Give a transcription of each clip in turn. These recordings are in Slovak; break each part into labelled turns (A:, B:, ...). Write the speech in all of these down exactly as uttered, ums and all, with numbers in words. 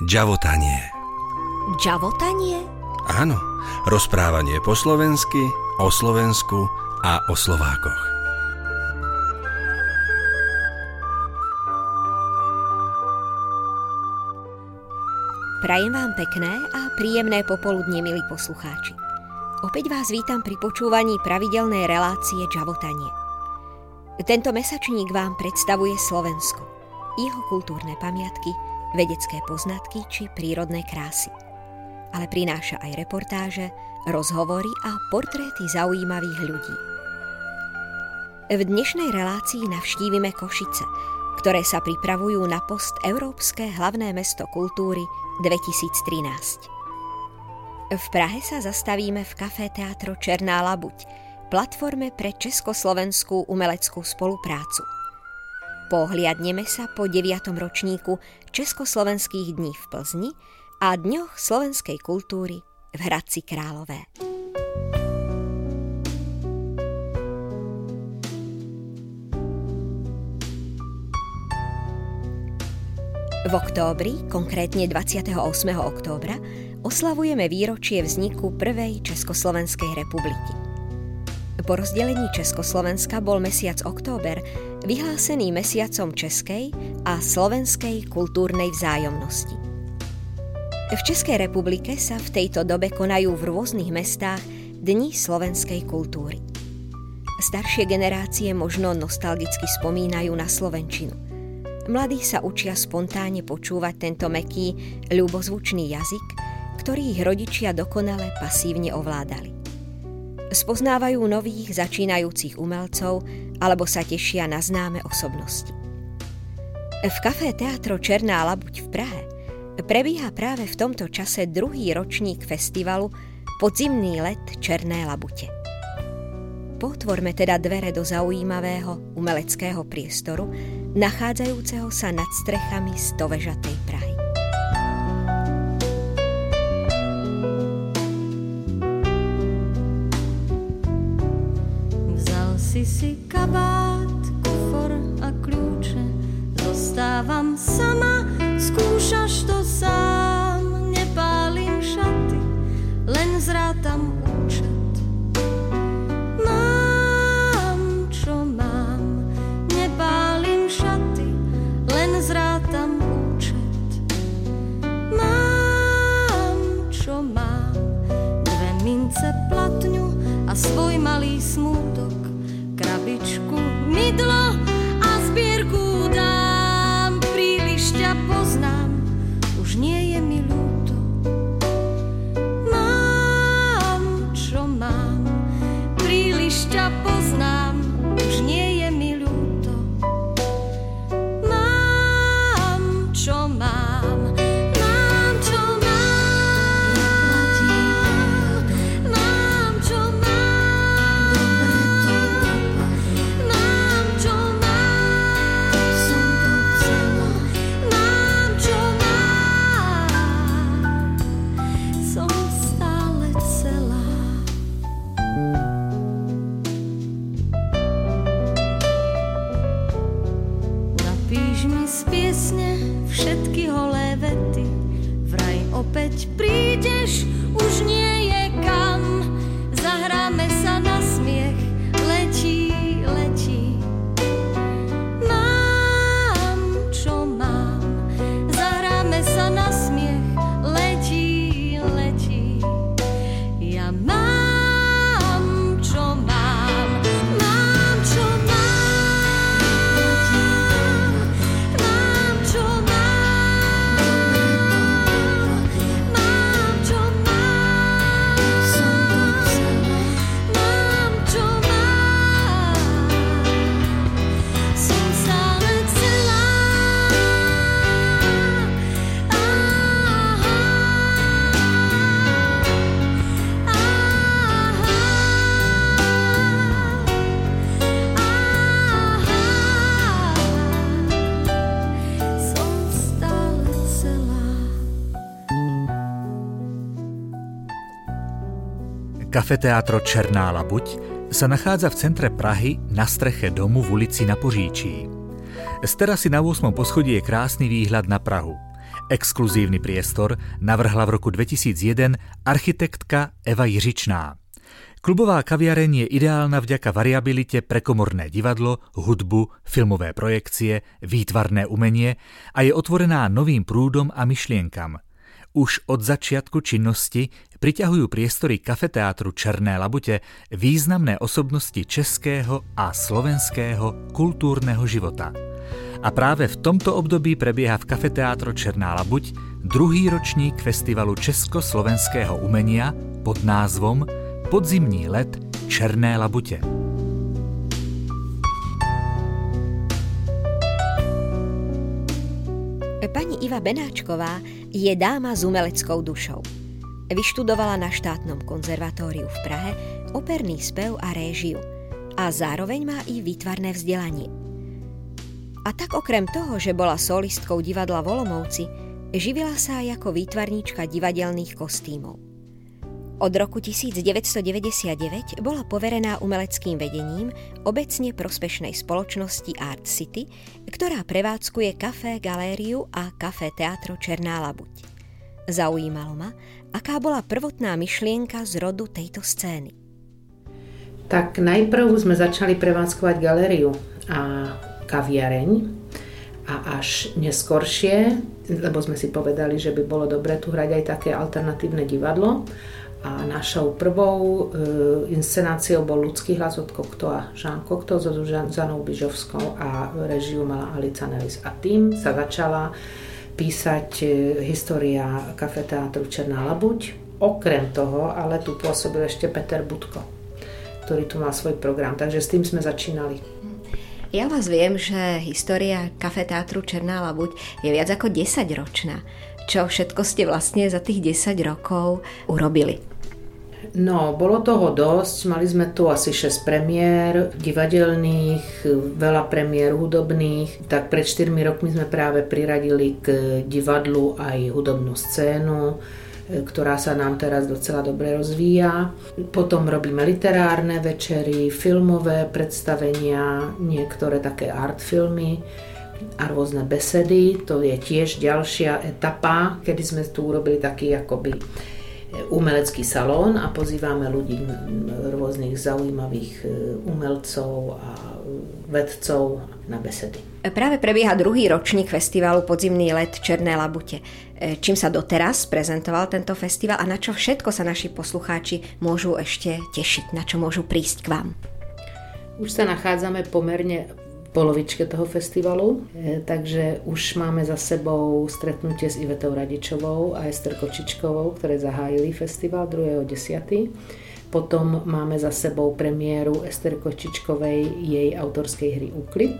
A: Džavotanie.
B: Džavotanie?
A: Áno, rozprávanie po slovensky, o Slovensku a o Slovákoch.
B: Prajem vám pekné a príjemné popoludnie, milí poslucháči. Opäť vás vítam pri počúvaní pravidelnej relácie Džavotanie. Tento mesačník vám predstavuje Slovensko, jeho kultúrne pamiatky, vedecké poznatky či prírodné krásy. Ale prináša aj reportáže, rozhovory a portréty zaujímavých ľudí. V dnešnej relácii navštívime Košice, ktoré sa pripravujú na post Európske hlavné mesto kultúry dvetisíctrinásť. V Prahe sa zastavíme v Café Teatro Černá labuť, platforme pre československú umeleckú spoluprácu. Pohliadneme sa po deviatom ročníku Československých dní v Plzni a Dňoch slovenskej kultúry v Hradci Králové. V októbri, konkrétne dvadsiateho ôsmeho októbra, oslavujeme výročie vzniku prvej Československej republiky. Po rozdelení Československa bol mesiac október vyhlásený mesiacom českej a slovenskej kultúrnej vzájomnosti. V Českej republike sa v tejto dobe konajú v rôznych mestách Dni slovenskej kultúry. Staršie generácie možno nostalgicky spomínajú na slovenčinu. Mladí sa učia spontánne počúvať tento mäkký, ľubozvučný jazyk, ktorý ich rodičia dokonale pasívne ovládali. Spoznávajú nových začínajúcich umelcov alebo sa tešia na známe osobnosti. V Café Teatro Černá labuť v Prahe prebieha práve v tomto čase druhý ročník festivalu Podzimný let Černé labute. Potvorme teda dvere do zaujímavého umeleckého priestoru, nachádzajúceho sa nad strechami stovežatej Prahy.
C: Vzal si si kabát, kufor a kľúče, zostávam sama, skúšaš to sám, nepálim šaty, len zrátam účet. Zrátam účet. Mám, čo mám, dve mince, platňu a svoj malý smútok, krabičku, mydlo a zbierku dám. Príliš ťa poznám, už nie je mi ľúto. Mám, čo mám, príliš ťa poznám, už nie je mi ľúto. Čo mám, mám, čo mám, mám, čo mám, mám, čo mám, som to chcela, mám, čo mám, som stále celá. Napíš mi z piesne všetky holé vety, vraj opäť prídeš, už nie je kam. Zahráme sa na smiech, letí, letí. Mám, čo mám, zahráme sa na smiech, letí, letí. Ja mám, čo mám, mám, čo mám, mám, čo mám. Mám, čo mám, som to chcela. Mám, čo mám, som stále celá. Aha, som stále celá.
D: Café Teatro Černá labuť sa nachádza v centre Prahy na streche domu v ulici Na Poříčí. Z terasy na ôsmom poschodí je krásny výhľad na Prahu. Exkluzívny priestor navrhla v roku dvetisícjeden architektka Eva Jiřičná. Klubová kaviareň je ideálna vďaka variabilite pre komorné divadlo, hudbu, filmové projekcie, výtvarné umenie a je otvorená novým prúdom a myšlienkam. Už od začiatku činnosti priťahujú priestory kafeteátru Černé labute významné osobnosti českého a slovenského kultúrneho života. A práve v tomto období prebieha v kafeteátru Černá labuť druhý ročník festivalu československého umenia pod názvom Podzimní let Černé labute.
B: Pani Iva Benáčková je dáma s umeleckou dušou. Vyštudovala na štátnom konzervatóriu v Prahe operný spev a réžiu a zároveň má i výtvarné vzdelanie. A tak okrem toho, že bola solistkou divadla v Olomouci, živila sa aj ako výtvarníčka divadelných kostýmov. Od roku devätnásťstodeväťdesiatdeväť bola poverená umeleckým vedením obecne prospešnej spoločnosti Art City, ktorá prevádzkuje kafé, galériu a kafé Teatro Černá labuť. Zaujímalo ma, aká bola prvotná myšlienka z rodu tejto scény.
E: Tak najprv sme začali prevádzkovať galériu a kaviareň a až neskoršie, lebo sme si povedali, že by bolo dobré tu hrať aj také alternatívne divadlo. A našou prvou e, inscenáciou bol Ľudský hlas od Kokto a Jean Cocteau so Zuzanou Bižovskou a režiu mala Alica Nelis. A tým sa začala písať e, história kafeteátru Černá labuť. Okrem toho, ale tu pôsobil ešte Peter Budko, ktorý tu mal svoj program. Takže s tým sme začínali.
B: Ja vás viem, že história kafeteátru Černá labuť je viac ako desaťročná. Čo všetko ste vlastne za tých desať rokov urobili?
E: No, bolo toho dosť. Mali sme tu asi šesť premiér divadelných, veľa premiér hudobných. Tak pred štyrmi rokmi sme práve priradili k divadlu aj hudobnú scénu, ktorá sa nám teraz docela dobre rozvíja. Potom robíme literárne večery, filmové predstavenia, niektoré také art filmy a rôzne besedy. To je tiež ďalšia etapa, kedy sme tu urobili taký akoby umelecký salón a pozývame ľudí, rôznych zaujímavých umelcov a vedcov na besedy.
B: Práve prebieha druhý ročník festivalu Podzimný let Černé labute. Čím sa doteraz prezentoval tento festival a na čo všetko sa naši poslucháči môžu ešte tešiť, na čo môžu prísť k vám?
E: Už sa nachádzame pomerne polovičke toho festivalu, takže už máme za sebou stretnutie s Ivetou Radičovou a Ester Kočičkovou, ktoré zahájili festival druhého desiateho Potom máme za sebou premiéru Ester Kočičkovej jej autorskej hry Úklid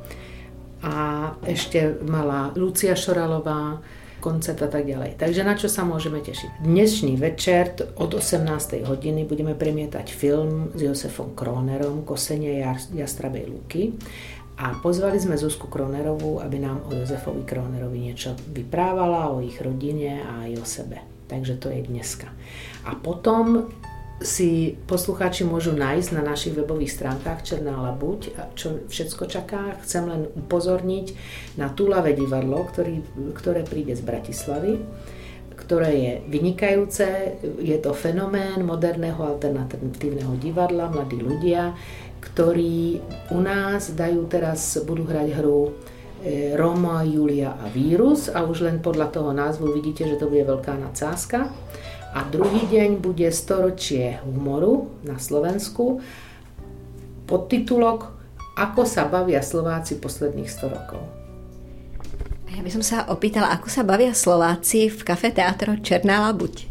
E: a ešte mala Lucia Šoralová koncert a tak ďalej. Takže na čo sa môžeme tešiť? Dnešný večer od osemnástej hodiny budeme premietať film s Josefom Kronerom Kosenie jastrabej lúky. A pozvali sme Zuzku Kronerovú, aby nám o Jozefovi Kronerovi niečo vyprávala, o ich rodine a aj o sebe. Takže to je dneska. A potom si poslucháči môžu nájsť na našich webových stránkach Černá labuť, čo všetko čaká. Chcem len upozorniť na Túlavé divadlo, ktorý, ktoré príde z Bratislavy, ktoré je vynikajúce. Je to fenomén moderného alternatívneho divadla, mladí ľudia, ktorí u nás dajú teraz, budú hrať hru Roma, Julia a vírus a už len podľa toho názvu vidíte, že to bude veľká nadsázka. A druhý deň bude storočie humoru na Slovensku, podtitulok Ako sa bavia Slováci posledných sto rokov.
B: Ja by som sa opýtala, ako sa bavia Slováci v kafeteátro Černá labuť?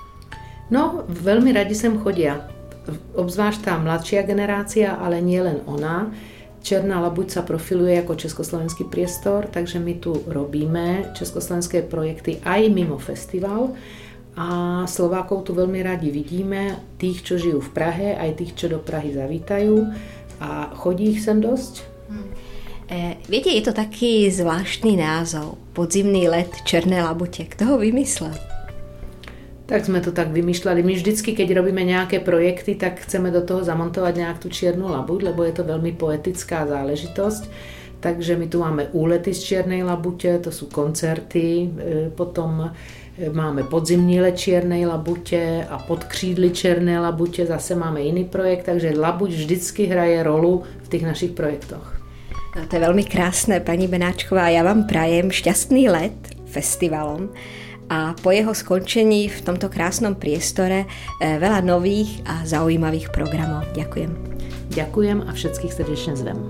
E: No, veľmi radi sem chodia. Obzvlášť tá mladšia generácia, ale nie len ona. Černá labuť sa profiluje ako československý priestor, takže my tu robíme československé projekty aj mimo festival a Slovákov tu veľmi radi vidíme, tých, čo žijú v Prahe, aj tých, čo do Prahy zavítajú a chodí ich sem dosť.
B: E, viete, je to taký zvláštny názov, Podzimný let Černé labute. Kto ho vymyslel?
E: Tak sme to tak vymýšľali. My vždycky, keď robíme nejaké projekty, tak chceme do toho zamontovať nejak tú čiernu labuť, lebo je to veľmi poetická záležitosť. Takže my tu máme úlety z Čiernej Labute, to sú koncerty, potom máme podzimní let Čiernej Labute a pod křídly Čiernej Labute zase máme iný projekt, takže Labuť vždycky hraje rolu v tých našich projektoch.
B: No, to je veľmi krásne, pani Benáčková. Ja vám prajem šťastný let festivalom a po jeho skončení v tomto krásnom priestore veľa nových a zaujímavých programov. Ďakujem.
E: Ďakujem a všetkých srdečne zvem.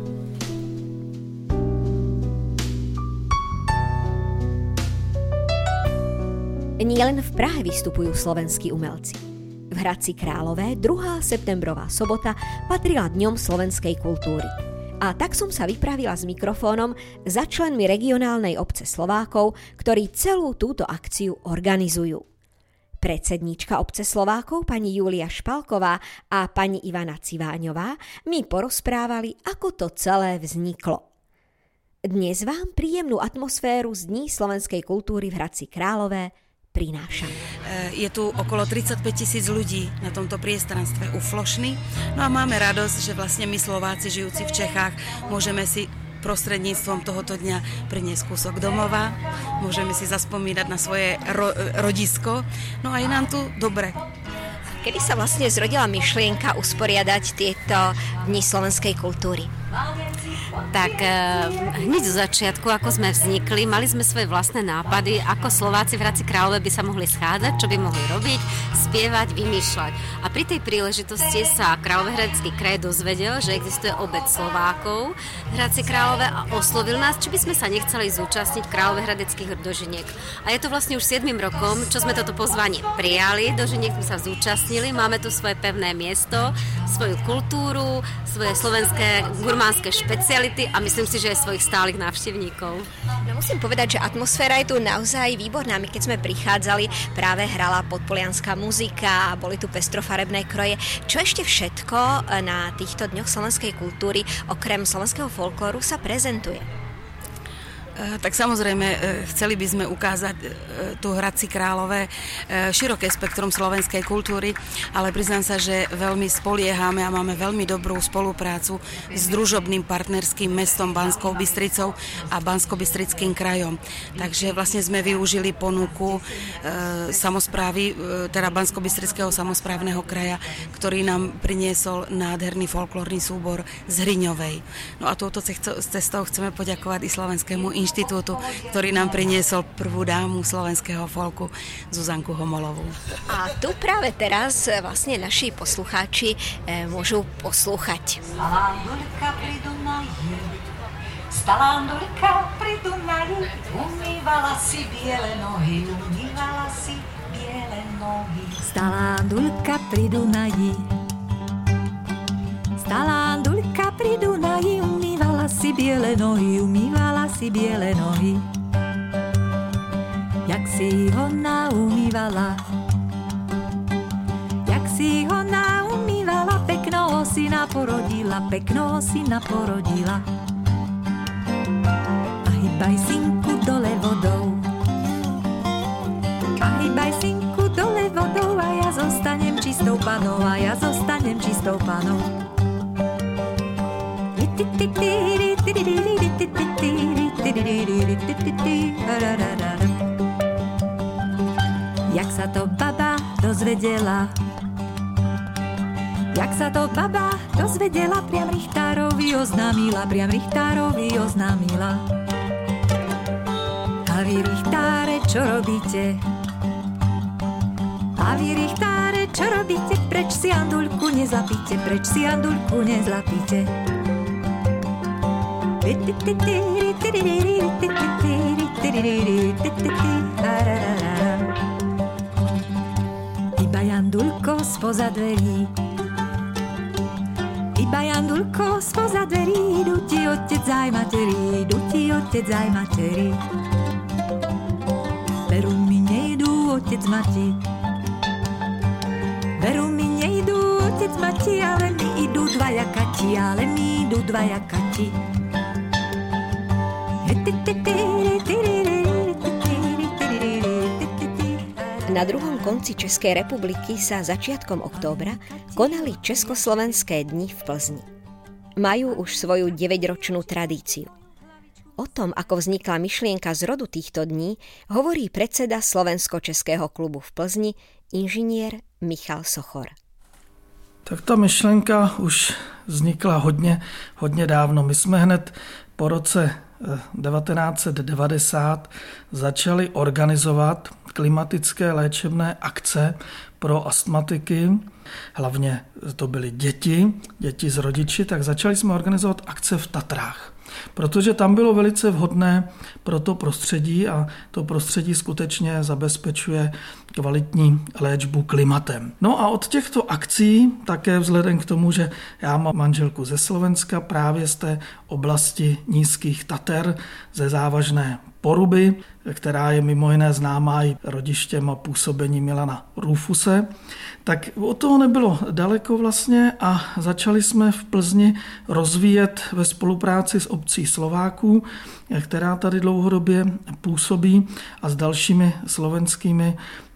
B: Nielen v Prahe vystupujú slovenskí umelci. V Hradci Králové druhá septembrová sobota patrila Dňom slovenskej kultúry. A tak som sa vypravila s mikrofónom za členmi regionálnej obce Slovákov, ktorí celú túto akciu organizujú. Predsedníčka obce Slovákov, pani Júlia Špalková a pani Ivana Civáňová mi porozprávali, ako to celé vzniklo. Dnes vám príjemnú atmosféru z Dní slovenskej kultúry v Hradci Králové prinášam.
F: Je tu okolo tridsaťpäť tisíc ľudí na tomto priestranstve u Flošny. No a máme radosť, že vlastne my Slováci žijúci v Čechách môžeme si prostredníctvom tohoto dňa priniesť kúsok domova, môžeme si zaspomínať na svoje ro- rodisko, no a je nám tu dobre.
B: Kedy sa vlastne zrodila myšlienka usporiadať tieto Dni slovenskej kultúry?
G: Tak hneď zo začiatku, ako sme vznikli, mali sme svoje vlastné nápady, ako Slováci v Hradci Králové by sa mohli schádzať, čo by mohli robiť, spievať, vymýšľať. A pri tej príležitosti sa Královéhradecký kraj dozvedel, že existuje obec Slovákov v Hradci Králové a oslovil nás, či by sme sa nechceli zúčastniť Královéhradeckých dožiniek. A je to vlastne už siedmym rokom, čo sme toto pozvanie prijali, dožiniek sme sa zúčastnili, máme tu svoje pevné miesto, svoju kultúru, svoje slovenské gurmánske špeciality a myslím si, že aj svojich stálych návštevníkov.
B: No musím povedať, že atmosféra je tu naozaj výborná. My keď sme prichádzali, práve hrala podpolianská muzika a boli tu pestrofarebné kroje. Čo ešte všetko na týchto dňoch slovenskej kultúry okrem slovenského folklóru sa prezentuje?
F: Tak samozrejme, chceli by sme ukázať tu Hradci Králové široké spektrum slovenskej kultúry, ale priznám sa, že veľmi spoliehame a máme veľmi dobrú spoluprácu s družobným partnerským mestom Banskou Bystricou a Banskobystrickým krajom. Takže vlastne sme využili ponuku samosprávy, teda Banskobystrického samosprávneho kraja, ktorý nám priniesol nádherný folklórny súbor z Hriňovej. No a touto cestou chceme poďakovať i Slovenskému inštitútu, ktorý nám priniesol prvú dámu slovenského folku, Zuzanku Homolovú.
B: A tu práve teraz vlastne naši poslucháči e, môžu poslúchať.
H: Stalándulka pri Dunaji, stalándulka pri Dunaji, umývala si biele nohy, umývala si biele nohy. Stalándulka pri Dunaji, stalándulka pri Dunaji, umývala si biele nohy, umývala si biele nohy. Jak si ho naumývala, jak si ho naumývala, peknoho si naporodila, peknoho si naporodila. A hýbaj synku dole vodou, a hýbaj synku dole vodou, a ja zostanem čistou panou, a ja zostanem čistou panou. Jak sa to baba dozvedela, jak sa to baba dozvedela, priam Richtárovi oznámila, priam Richtárovi oznámila. A vy, Richtáre, čo robíte? A vy, Richtáre, čo robíte? Preč si andulku nezlapíte, preč si andulku nezlapíte. Iba jandulko spoza dverí, iba jandulko spoza dverí, idú ti otec aj materi, idú ti otec aj materi. Veru mi nejdú otec mati, veru mi nejdú otec mati, ale mi idú dvaja kati, ale mi idú dvaja kati.
B: Na druhom konci Českej republiky sa začiatkom októbra konali Československé dni v Plzni. Majú už svoju deväťročnú tradíciu. O tom, ako vznikla myšlienka z rodu týchto dní, hovorí predseda Slovensko-českého klubu v Plzni, inžinier Michal Sochor.
I: Tak ta myšlenka už vznikla hodně, hodně dávno. My jsme hned po roce devatenáct set devadesát začali organizovat klimatické léčebné akce pro astmatiky. Hlavně to byly děti, děti s rodiči, tak začali jsme organizovat akce v Tatrách. Protože tam bylo velice vhodné pro to prostředí a to prostředí skutečně zabezpečuje kvalitní léčbu klimatem. No a od těchto akcí, také vzhledem k tomu, že já mám manželku ze Slovenska, právě z té oblasti Nízkých Tater, ze závažné Poruby, která je mimo jiné známá i rodištěm a působení Milana Rufuse, tak od toho nebylo daleko vlastně a začali jsme v Plzni rozvíjet ve spolupráci s obcí Slováků, která tady dlouhodobě působí, a s dalšími slovenskými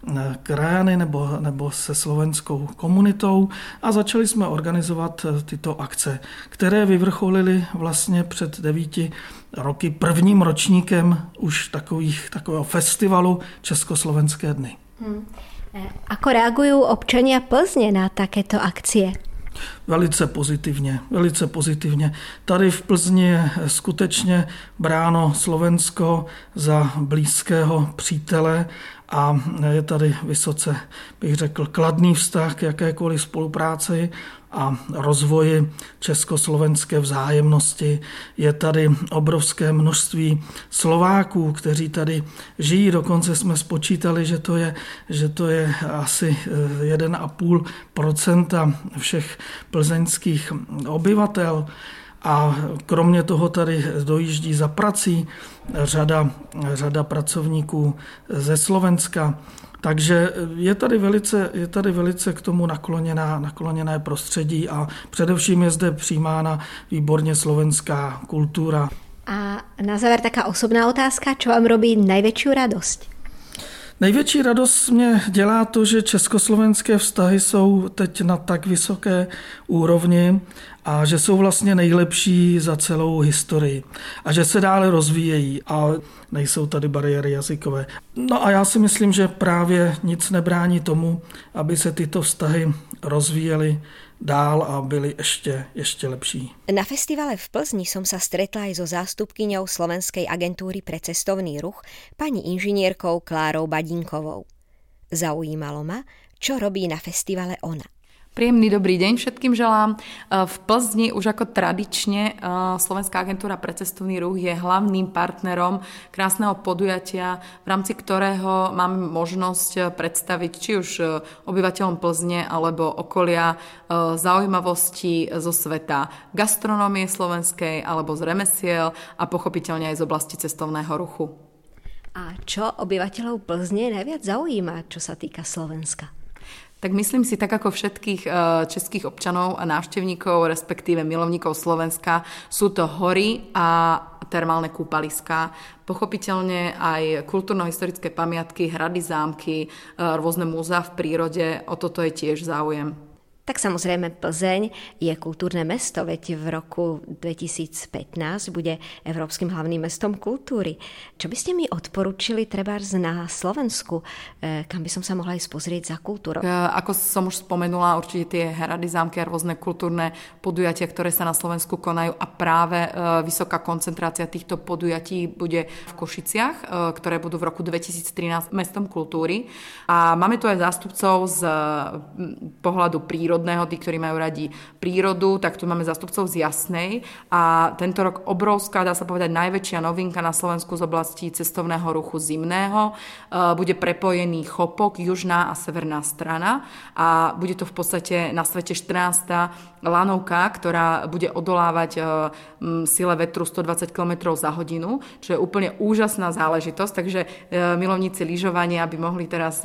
I: krajany nebo, nebo se slovenskou komunitou, a začali jsme organizovat tyto akce, které vyvrcholily vlastně před devíti roky prvním ročníkem už takových, takového festivalu Československé dny.
B: Hmm. Ako reagujú občania Plzne na takéto akcie?
I: Velice pozitivně, velice pozitivně. Tady v Plzni je skutečně bráno Slovensko za blízkého přítele a je tady vysoce, bych řekl, kladný vztah k jakékoliv spolupráci a rozvoji československé vzájemnosti. Je tady obrovské množství Slováků, kteří tady žijí. Dokonce jsme spočítali, že to je, že to je asi jedna celá pět procenta všech plzeňských obyvatel. A kromě toho tady dojíždí za prací řada, řada pracovníků ze Slovenska. Takže je tady velice, je tady velice k tomu nakloněná, nakloněné prostředí a především je zde přijímána výborně slovenská kultura.
B: A na záver taká osobná otázka, čo vám robí největší radost?
I: Největší radost mě dělá to, že československé vztahy jsou teď na tak vysoké úrovni a že jsou vlastně nejlepší za celou historii a že se dále rozvíjejí a nejsou tady bariéry jazykové. No a já si myslím, že právě nic nebrání tomu, aby se tyto vztahy rozvíjely dál a byli ešte, ešte lepší.
B: Na festivale v Plzni som sa stretla aj so zástupkyňou Slovenskej agentúry pre cestovný ruch, pani inžinierkou Klárou Badinkovou. Zaujímalo ma, čo robí na festivale ona.
J: Príjemný dobrý deň všetkým želám. V Plzni už ako tradične Slovenská agentúra pre cestovný ruch je hlavným partnerom krásneho podujatia, v rámci ktorého máme možnosť predstaviť či už obyvateľom Plzne alebo okolia zaujímavosti zo sveta gastronómie slovenskej alebo z remesiel a pochopiteľne aj z oblasti cestovného ruchu.
B: A čo obyvateľov Plzne najviac zaujíma, čo sa týka Slovenska?
J: Tak myslím si, tak ako všetkých českých občanov a návštevníkov, respektíve milovníkov Slovenska, sú to hory a termálne kúpaliská. Pochopiteľne aj kultúrno-historické pamiatky, hrady, zámky, rôzne múzea v prírode, o toto je tiež záujem.
B: Tak samozrejme Plzeň je kultúrne mesto, veď v roku dvetisícpätnásť bude Európskym hlavným mestom kultúry. Čo by ste mi odporučili trebárs na Slovensku, kam by som sa mohla ísť pozrieť za kultúrou?
J: Ako som už spomenula, určite tie hrady, zámky a rôzne kultúrne podujatia, ktoré sa na Slovensku konajú, a práve vysoká koncentrácia týchto podujatí bude v Košiciach, ktoré budú v roku dvetisíctrinásť mestom kultúry. A máme tu aj zástupcov z pohľadu prírody, tí, ktorí majú radi prírodu, tak tu máme zástupcov z Jasnej a tento rok obrovská, dá sa povedať, najväčšia novinka na Slovensku z oblasti cestovného ruchu zimného. Bude prepojený Chopok, južná a severná strana a bude to v podstate na svete štrnásta lanovka, ktorá bude odolávať sile vetru stodvadsať kilometrov za hodinu, čo je úplne úžasná záležitosť, takže milovníci lyžovania by mohli teraz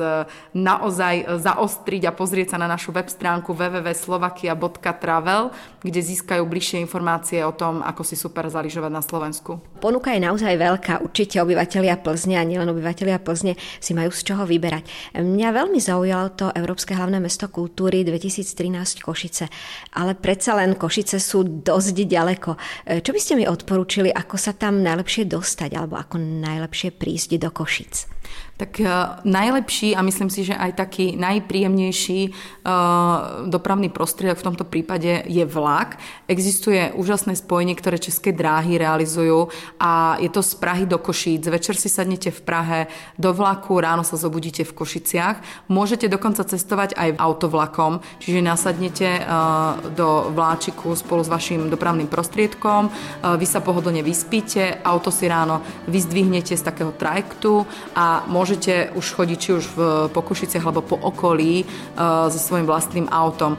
J: naozaj zaostriť a pozrieť sa na našu web stránku w w w bodka slovakia bodka travel, kde získajú bližšie informácie o tom, ako si super zalyžovať na Slovensku.
B: Ponuka je naozaj veľká. Určite obyvatelia Plzne a nielen obyvatelia Plzne si majú z čoho vyberať. Mňa veľmi zaujalo to Európske hlavné mesto kultúry dvetisíctrinásť Košice, ale predsa len Košice sú dosť ďaleko. Čo by ste mi odporúčili, ako sa tam najlepšie dostať alebo ako najlepšie prísť do Košic?
J: Tak uh, najlepší a myslím si, že aj taký najpríjemnejší uh, dopravný prostriedok v tomto prípade je vlak. Existuje úžasné spojenie, ktoré České dráhy realizujú a je to z Prahy do Košíc. Večer si sadnete v Prahe do vlaku, ráno sa zobudíte v Košiciach. Môžete dokonca cestovať aj autovlakom, čiže nasadnete uh, do vláčiku spolu s vašim dopravným prostriedkom, uh, vy sa pohodlne vyspíte, auto si ráno vyzdvihnete z takého trajektu a môžete už chodiť či už v, po Košiciach alebo po okolí uh, so svojím vlastným autom.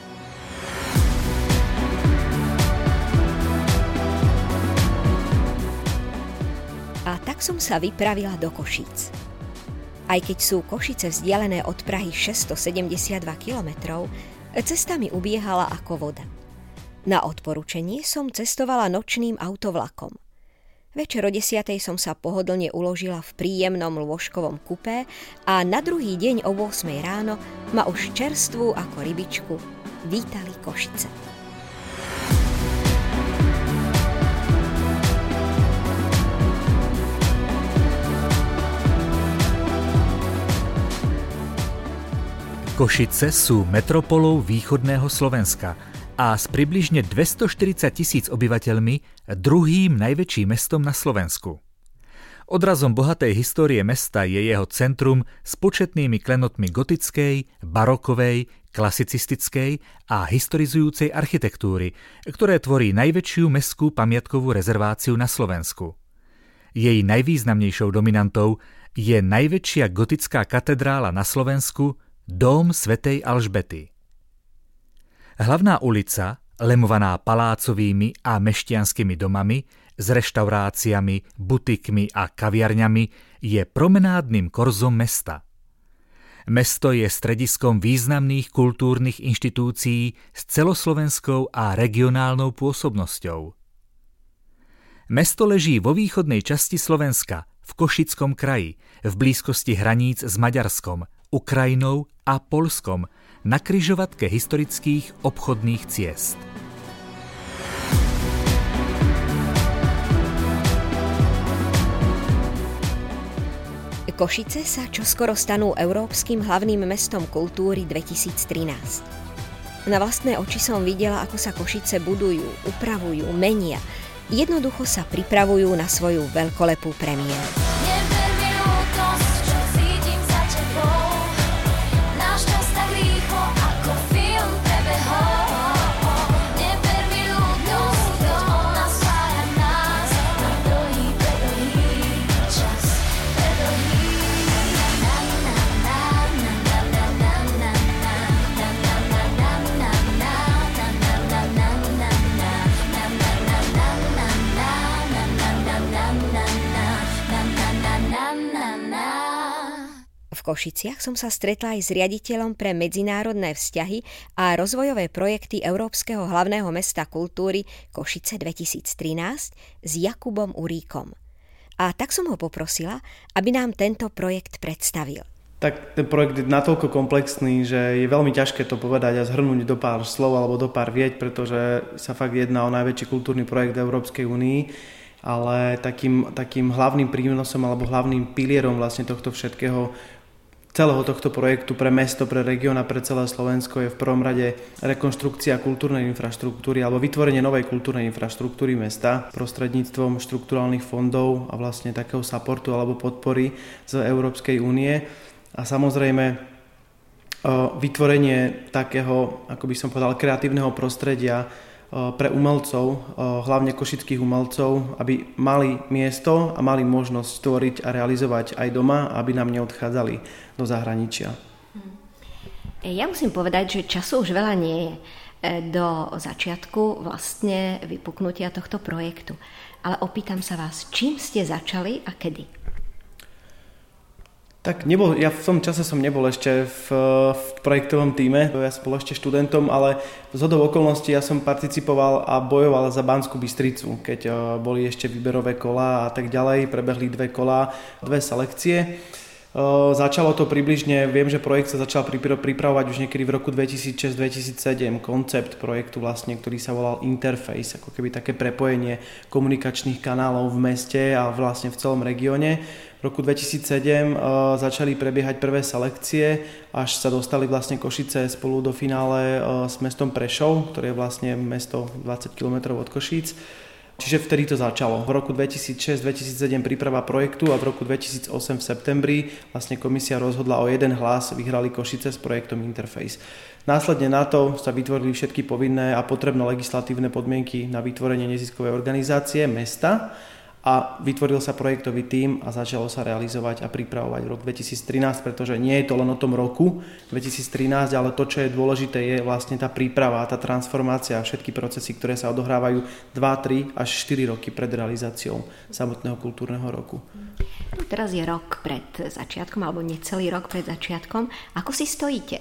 B: A tak som sa vypravila do Košíc. Aj keď sú Košice vzdialené od Prahy šesťstosedemdesiatdva kilometrov, cesta mi ubiehala ako voda. Na odporúčanie som cestovala nočným autovlakom. Večer o desiatej som sa pohodlne uložila v príjemnom lôžkovom kupé a na druhý deň o ôsmej ráno ma už čerstvú ako rybičku vítali Košice.
D: Košice sú metropolou východného Slovenska a s približne dvestoštyridsať tisíc obyvateľmi druhým najväčším mestom na Slovensku. Odrazom bohatej histórie mesta je jeho centrum s početnými klenotmi gotickej, barokovej, klasicistickej a historizujúcej architektúry, ktoré tvorí najväčšiu mestskú pamiatkovú rezerváciu na Slovensku. Jej najvýznamnejšou dominantou je najväčšia gotická katedrála na Slovensku, Dóm svätej Alžbety. Hlavná ulica, lemovaná palácovými a mešťanskými domami, s reštauráciami, butikmi a kaviarňami, je promenádnym korzom mesta. Mesto je strediskom významných kultúrnych inštitúcií s celoslovenskou a regionálnou pôsobnosťou. Mesto leží vo východnej časti Slovenska, v Košickom kraji, v blízkosti hraníc s Maďarskom, Ukrajinou a Poľskom, na križovatke historických obchodných ciest.
B: Košice sa čoskoro stanú Európskym hlavným mestom kultúry dvetisíctrinásť. Na vlastné oči som videla, ako sa Košice budujú, upravujú, menia. Jednoducho sa pripravujú na svoju veľkolepú premiéru. V Košiciach som sa stretla aj s riaditeľom pre medzinárodné vzťahy a rozvojové projekty Európskeho hlavného mesta kultúry Košice dvetisíctrinásť s Jakubom Uríkom. A tak som ho poprosila, aby nám tento projekt predstavil.
K: Tak ten projekt je natoľko komplexný, že je veľmi ťažké to povedať a zhrnúť do pár slov alebo do pár vieť, pretože sa fakt jedná o najväčší kultúrny projekt Európskej únii, ale takým, takým hlavným prínosom alebo hlavným pilierom vlastne tohto všetkého, celého tohto projektu pre mesto, pre región a pre celé Slovensko je v prvom rade rekonštrukcia kultúrnej infraštruktúry alebo vytvorenie novej kultúrnej infraštruktúry mesta prostredníctvom štrukturálnych fondov a vlastne takého supportu alebo podpory z Európskej únie. A samozrejme vytvorenie takého, ako by som povedal, kreatívneho prostredia pre umelcov, hlavne košických umelcov, aby mali miesto a mali možnosť stvoriť a realizovať aj doma, aby nám neodchádzali do zahraničia.
B: Ja musím povedať, že času už veľa nie je do začiatku vlastne vypuknutia tohto projektu. Ale opýtam sa vás, čím ste začali a kedy?
K: Tak nebol, ja v tom čase som nebol ešte v, v projektovom týme, ja som bol ešte študentom, ale zhodou okolností ja som participoval a bojoval za Banskú Bystricu, keď boli ešte výberové kolá a tak ďalej, prebehli dve kolá, dve selekcie. Začalo to približne, viem, že projekt sa začal pripravovať už niekedy v roku dvetisícšesť dvetisícsedem, koncept projektu vlastne, ktorý sa volal Interface, ako keby také prepojenie komunikačných kanálov v meste a vlastne v celom regióne. V roku dvetisícsedem uh, začali prebiehať prvé selekcie, až sa dostali vlastne Košice spolu do finále uh, s mestom Prešov, ktoré je vlastne mesto dvadsať kilometrov od Košíc. Čiže vtedy to začalo. V roku dvetisícšesť dvetisícsedem príprava projektu a v roku dvetisícosem v septembri vlastne komisia rozhodla o jeden hlas, vyhrali Košice s projektom Interface. Následne na to sa vytvorili všetky povinné a potrebné legislatívne podmienky na vytvorenie neziskovej organizácie mesta a vytvoril sa projektový tím a začalo sa realizovať a pripravovať rok dvetisíctrinásť, pretože nie je to len o tom roku dvetisíctrinásť, ale to, čo je dôležité, je vlastne tá príprava, tá transformácia a všetky procesy, ktoré sa odohrávajú dva, tri až štyri roky pred realizáciou samotného kultúrneho roku.
B: Teraz je rok pred začiatkom, alebo necelý rok pred začiatkom. Ako si stojíte?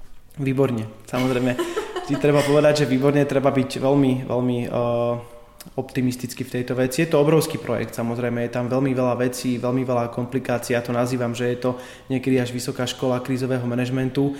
K: Výborne, samozrejme. Si treba povedať, že výborne, treba byť veľmi, veľmi uh, optimisticky v tejto veci. Je to obrovský projekt, samozrejme, je tam veľmi veľa vecí, veľmi veľa komplikácií, ja to nazývam, že je to niekedy až vysoká škola krízového manažmentu,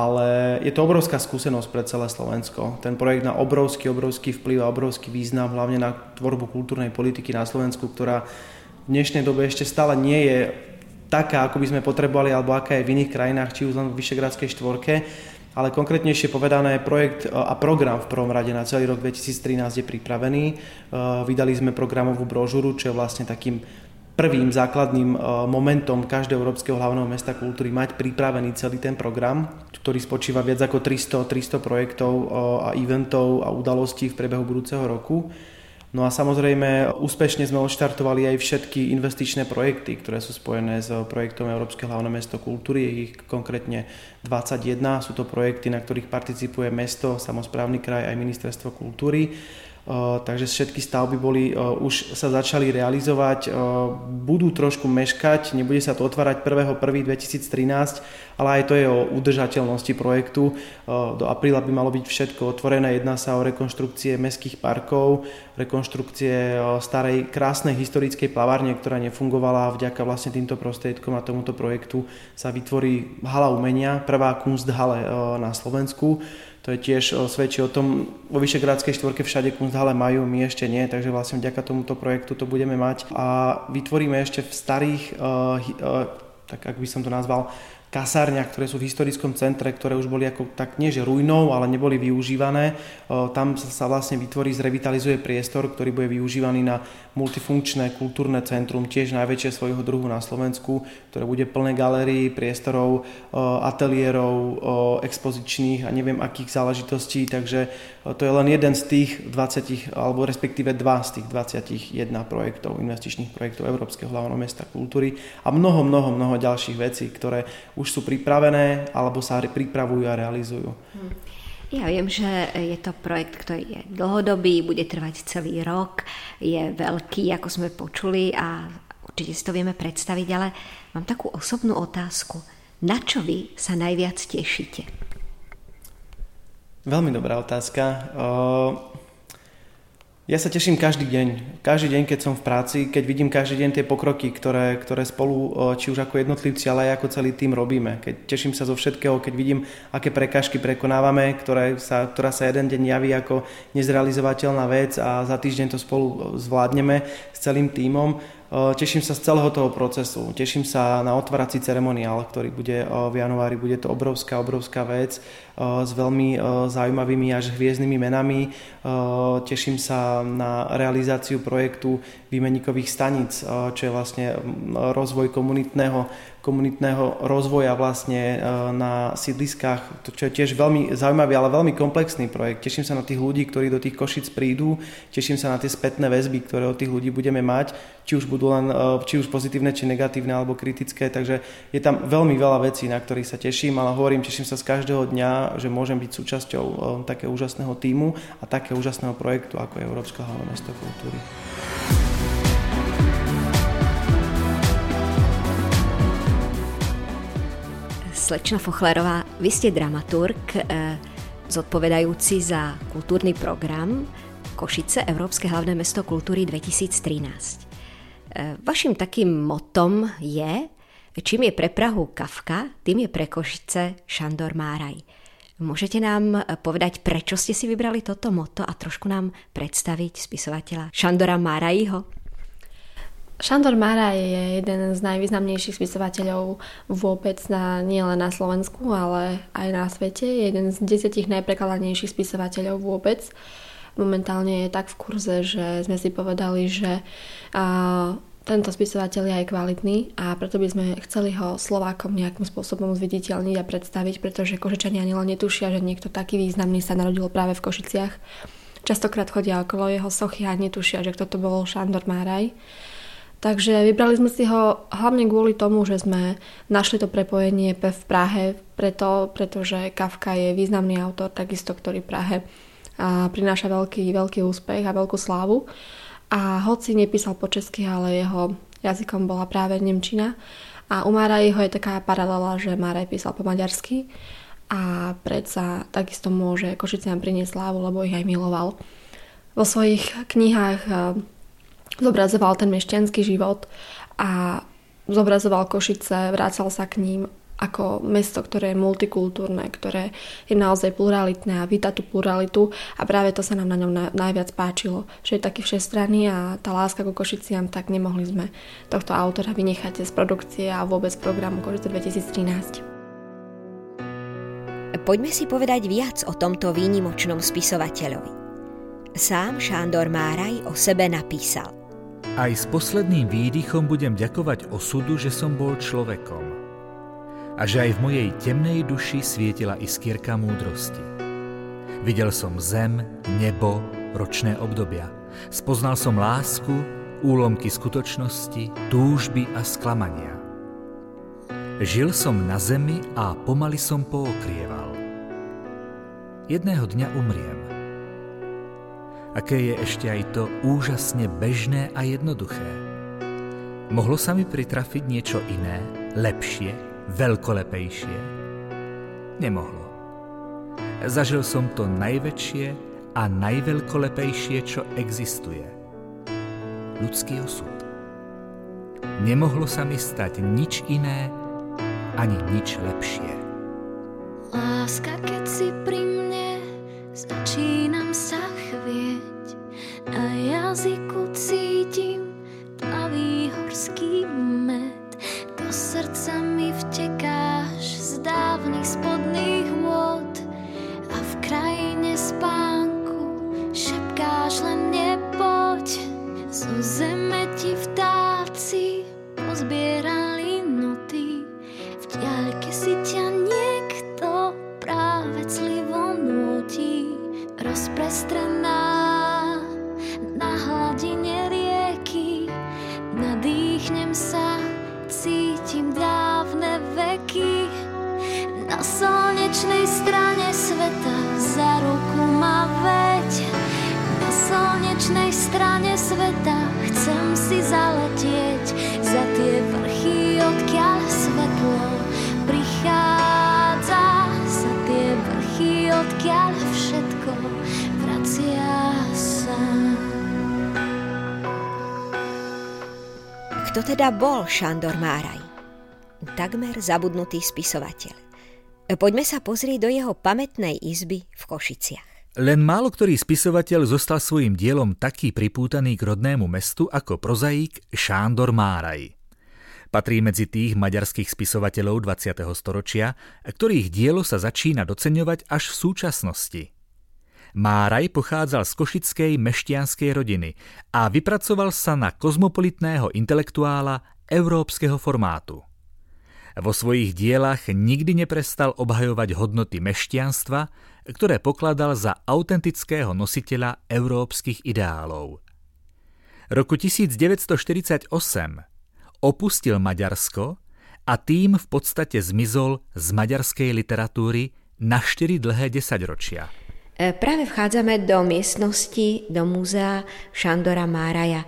K: ale je to obrovská skúsenosť pre celé Slovensko. Ten projekt má obrovský, obrovský vplyv a obrovský význam, hlavne na tvorbu kultúrnej politiky na Slovensku, ktorá v dnešnej dobe ešte stále nie je taká, ako by sme potrebovali, alebo aká je v iných krajinách, či už len v Vyšehradskej štvorke. Ale konkrétnejšie povedané, projekt a program v prvom rade na celý rok dvetisíctrinásť je pripravený. Vydali sme programovú brožúru, čo je vlastne takým prvým základným momentom každého európskeho hlavného mesta kultúry mať pripravený celý ten program, ktorý spočíva viac ako tristo, tristo projektov a eventov a udalostí v priebehu budúceho roku. No a samozrejme úspešne sme odštartovali aj všetky investičné projekty, ktoré sú spojené s projektom Európske hlavné mesto kultúry. Je ich konkrétne dvadsaťjeden. Sú to projekty, na ktorých participuje mesto, samosprávny kraj aj ministerstvo kultúry. Uh, takže všetky stavby boli, uh, už sa začali realizovať, uh, budú trošku meškať, nebude sa to otvárať prvého prvého dvetisíctrinásť, ale aj to je o udržateľnosti projektu. Uh, do apríla by malo byť všetko otvorené, jedná sa o rekonštrukcie mestských parkov, rekonštrukcie uh, starej krásnej historickej plavárne, ktorá nefungovala, vďaka vlastne týmto prostriedkom a tomuto projektu sa vytvorí hala umenia, prvá Kunsthalle uh, na Slovensku. To je tiež svedčí o tom, vo Vyšehradskej štvorke všade Kunsthalle majú, my ešte nie, takže vlastne vďaka tomuto projektu to budeme mať. A vytvoríme ešte v starých, uh, uh, tak ak by som to nazval, kasárniach, ktoré sú v historickom centre, ktoré už boli ako tak nie že ruinou, ale neboli využívané. Tam sa vlastne vytvorí, zrevitalizuje priestor, ktorý bude využívaný na multifunkčné kultúrne centrum, tiež najväčšie svojho druhu na Slovensku, ktoré bude plné galérií, priestorov, ateliérov, expozičných a neviem akých záležitostí, takže to je len jeden z tých dvadsať, alebo respektíve dva z tých dvadsaťjeden projektov, investičných projektov Európskeho hlavného mesta kultúry a mnoho, mnoho, mnoho ďalších vecí, ktoré už sú pripravené alebo sa pripravujú a realizujú.
B: Ja viem, že je to projekt, ktorý je dlhodobý, bude trvať celý rok, je veľký, ako sme počuli a určite si to vieme predstaviť, ale mám takú osobnú otázku. Na čo vy sa najviac tešíte?
K: Veľmi dobrá otázka. Uh... Ja sa teším každý deň. Každý deň, keď som v práci, keď vidím každý deň tie pokroky, ktoré, ktoré spolu, či už ako jednotlivci, ale aj ako celý tým robíme. Keď teším sa zo všetkého, keď vidím, aké prekážky prekonávame, ktoré sa, ktorá sa jeden deň javí ako nezrealizovateľná vec a za týždeň to spolu zvládneme s celým tímom. Teším sa z celého toho procesu. Teším sa na otvárací ceremoniál, ktorý bude v januári. Bude to obrovská, obrovská vec s veľmi zaujímavými až hviezdnymi menami. Teším sa na realizáciu projektu výmenníkových staníc, čo je vlastne rozvoj komunitného komunitného rozvoja vlastne na sídliskách, čo je tiež veľmi zaujímavý, ale veľmi komplexný projekt. Teším sa na tých ľudí, ktorí do tých Košíc prídu, teším sa na tie spätné väzby, ktoré od tých ľudí budeme mať, či už budú len, či už pozitívne, či negatívne, alebo kritické, takže je tam veľmi veľa vecí, na ktorých sa teším, ale hovorím, teším sa z každého dňa, že môžem byť súčasťou takého úžasného tímu a takého úžasného projektu, ako je Európske hlavné mesto kultúry.
B: Slečna Fochlerová, vy ste dramaturg, e, zodpovedajúci za kultúrny program Košice, Európske hlavné mesto kultúry dvetisíctrinásť. E, vašim takým motom je, čím je pre Prahu Kafka, tým je pre Košice Šandor Máraj. Môžete nám povedať, prečo ste si vybrali toto moto a trošku nám predstaviť spisovateľa Šandora Márajího?
L: Šandor Máraj je jeden z najvýznamnejších spisovateľov vôbec na, nielen na Slovensku, ale aj na svete. Je jeden z desiatich najprekladanejších spisovateľov vôbec. Momentálne je tak v kurze, že sme si povedali, že a, tento spisovateľ je aj kvalitný a preto by sme chceli ho Slovákom nejakým spôsobom zviditeľniť a predstaviť, pretože Košičania ani len netušia, že niekto taký významný sa narodil práve v Košiciach. Častokrát chodia okolo jeho sochy a netušia, že kto to bol Šandor Máraj. Takže vybrali sme si ho hlavne kvôli tomu, že sme našli to prepojenie v Prahe, preto, pretože Kafka je významný autor, takisto, ktorý Prahe a prináša veľký, veľký úspech a veľkú slávu. A hoci nepísal po česky, ale jeho jazykom bola práve nemčina. A u Márajho je taká paralela, že Máraj písal po maďarsky a predsa takisto môže Košiciam priniesť slávu, lebo ich aj miloval. Vo svojich knihách zobrazoval ten mešťanský život a zobrazoval Košice, vracal sa k ním ako mesto, ktoré je multikultúrne, ktoré je naozaj pluralitné a víta tú pluralitu a práve to sa nám na ňom najviac páčilo, že je taký všestranný a tá láska ku Košiciam, tak nemohli sme tohto autora vynechať z produkcie a vôbec programu Košice dvetisíctrinásť.
B: Poďme si povedať viac o tomto výnimočnom spisovateľovi. Sám Šandor Máraj o sebe napísal:
D: Aj s posledným výdychom budem ďakovať osudu, že som bol človekom. A že aj v mojej temnej duši svietila iskierka múdrosti. Videl som zem, nebo, ročné obdobia. Spoznal som lásku, úlomky skutočnosti, túžby a sklamania. Žil som na zemi a pomaly som pookrieval. Jedného dňa umriem. Aké je ešte aj to úžasne bežné a jednoduché. Mohlo sa mi pritrafiť niečo iné, lepšie, veľkolepejšie? Nemohlo. Zažil som to najväčšie a najveľkolepejšie, čo existuje. Ľudský osud. Nemohlo sa mi stať nič iné, ani nič lepšie.
C: Láska, keď si pri mne, začínam sa chvieť. Na jazyku cítim tmavý horský med. Do srdca mi vtekáš z dávnych spodných vôd a v krajine spánku šepkáš len nepoď. Zo zeme ti vtáci pozbierali noty, v diaľke si ťa niekto práve clivo núti. Rozprestrená na hladine rieky, nadýchnem sa, cítim dávne veky. Na slnečnej strane sveta za ruku ma veď. Na slnečnej strane sveta chcem si zaletieť za tie vrchy, odkiaľ svetlo prichádza. Za tie vrchy, odkiaľ všetko vracia sa.
B: Kto teda bol Šandor Máraj? Takmer zabudnutý spisovateľ. Poďme sa pozrieť do jeho pamätnej izby v Košiciach.
D: Len málo ktorý spisovateľ zostal svojim dielom taký pripútaný k rodnému mestu ako prozaík Šandor Máraj. Patrí medzi tých maďarských spisovateľov dvadsiateho storočia, ktorých dielo sa začína doceňovať až v súčasnosti. Máraj pochádzal z košickej mešťanskej rodiny a vypracoval sa na kozmopolitného intelektuála európskeho formátu. Vo svojich dielach nikdy neprestal obhajovať hodnoty mešťanstva, ktoré pokladal za autentického nositeľa európskych ideálov. Roku devätnásťstoštyridsaťosem opustil Maďarsko a tým v podstate zmizol z maďarskej literatúry na štyri dlhé desaťročia.
B: Práve vchádzame do miestnosti, do múzea Šandora Máraja.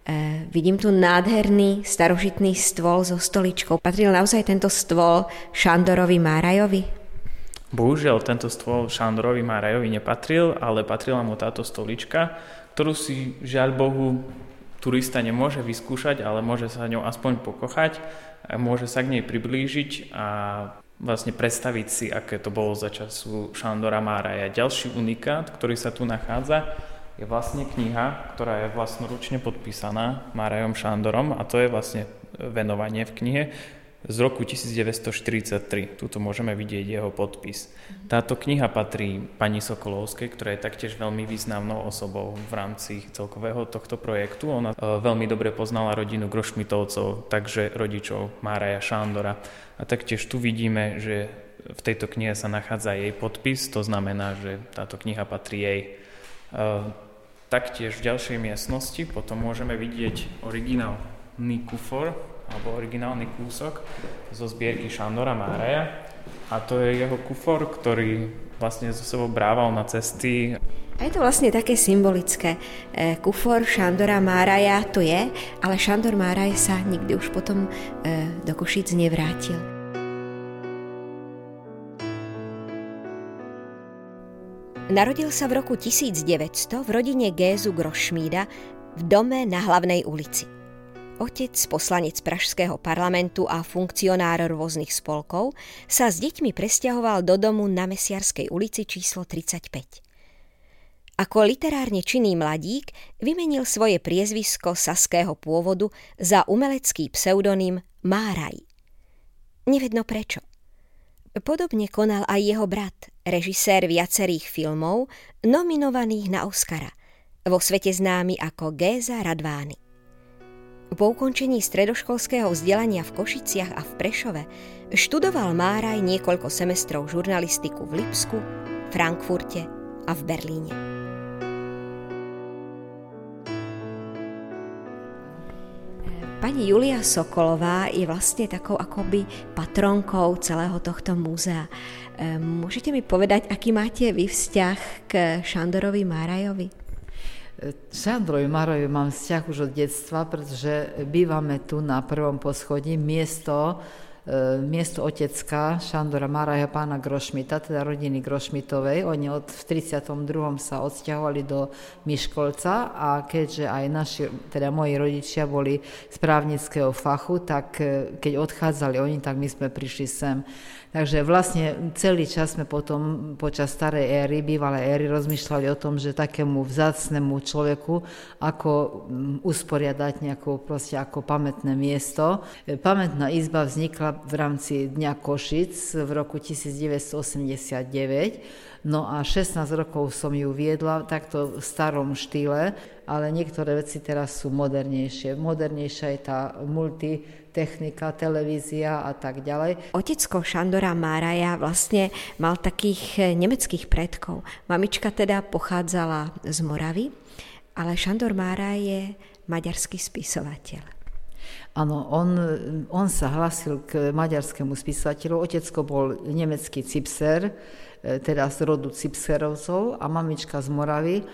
B: E, vidím tu nádherný starožitný stôl so stoličkou. Patril naozaj tento stôl Šandorovi Márajovi?
M: Bohužiaľ, tento stôl Šandorovi Márajovi nepatril, ale patrila mu táto stolička, ktorú si, žiaľ Bohu, turista nemôže vyskúšať, ale môže sa ňou aspoň pokochať, môže sa k nej priblížiť a vlastne predstaviť si, aké to bolo za času Šandora Máraja. Ďalší unikát, ktorý sa tu nachádza, je vlastne kniha, ktorá je vlastnoručne podpísaná Márajom Šandorom a to je vlastne venovanie v knihe z roku devätnásťstoštyridsaťtri. Tuto môžeme vidieť jeho podpis. Táto kniha patrí pani Sokolovskej, ktorá je taktiež veľmi významnou osobou v rámci celkového tohto projektu. Ona veľmi dobre poznala rodinu Grošmitovcov, takže rodičov Máraja Šandora. A taktiež tu vidíme, že v tejto knihe sa nachádza jej podpis, to znamená, že táto kniha patrí jej. Taktiež v ďalšej miestnosti potom môžeme vidieť originálny kufor, alebo originálny kúsok zo zbierky Šandora Máraja. A to je jeho kufor, ktorý vlastne so sebou brával na cesty.
B: A je to vlastne také symbolické. E, kufor Šandora Máraja to je, ale Šandor Máraj sa nikdy už potom e, do Košíc nevrátil. Narodil sa v roku tisícdeväťsto v rodine Gézu Grošmída v dome na Hlavnej ulici. Otec, poslanec pražského parlamentu a funkcionár rôznych spolkov, sa s deťmi presťahoval do domu na Mesiarskej ulici číslo tridsaťpäť. Ako literárne činný mladík vymenil svoje priezvisko saského pôvodu za umelecký pseudonym Máraj. Nevedno prečo. Podobne konal aj jeho brat, režisér viacerých filmov, nominovaných na Oscara, vo svete známy ako Géza Radvány. Po ukončení stredoškolského vzdelania v Košiciach a v Prešove študoval Máraj niekoľko semestrov žurnalistiku v Lipsku, Frankfurte a v Berlíne. Pani Julia Sokolová je vlastne takou akoby patronkou celého tohto múzea. Môžete mi povedať, aký máte vy vzťah k Šandorovi Márajovi?
N: Šandorovi Márajovi mám vzťah už od detstva, pretože bývame tu na prvom poschodí miesto, miesto otecka Šandora Máraja, pána Grošmita, teda rodiny Grošmitovej. Oni od, v tridsiatom druhom sa odsťahovali do Miškolca a keďže aj naši, teda moji rodičia boli z právnického fachu, tak keď odchádzali oni, tak my sme prišli sem. Takže vlastne celý čas sme potom počas starej éry, bývalej éry rozmýšľali o tom, že takému vzácnemu človeku, ako usporiadať nejakú proste ako pamätné miesto. Pamätná izba vznikla v rámci Dňa Košic v roku devätnásťstoosemdesiatdeväť. No a šestnásť rokov som ju viedla takto v starom štýle, ale niektoré veci teraz sú modernejšie. Modernejšia je tá multitechnika, televízia a tak ďalej.
B: Otecko Šandora Máraja vlastne mal takých nemeckých predkov. Mamička teda pochádzala z Moravy, ale Šandor Máraj je maďarský spisovateľ.
N: Áno, on, on sa hlasil k maďarskému spisovateľu. Otecko bol nemecký cipser, teda z rodu Cipserovcov a mamička z Moravy.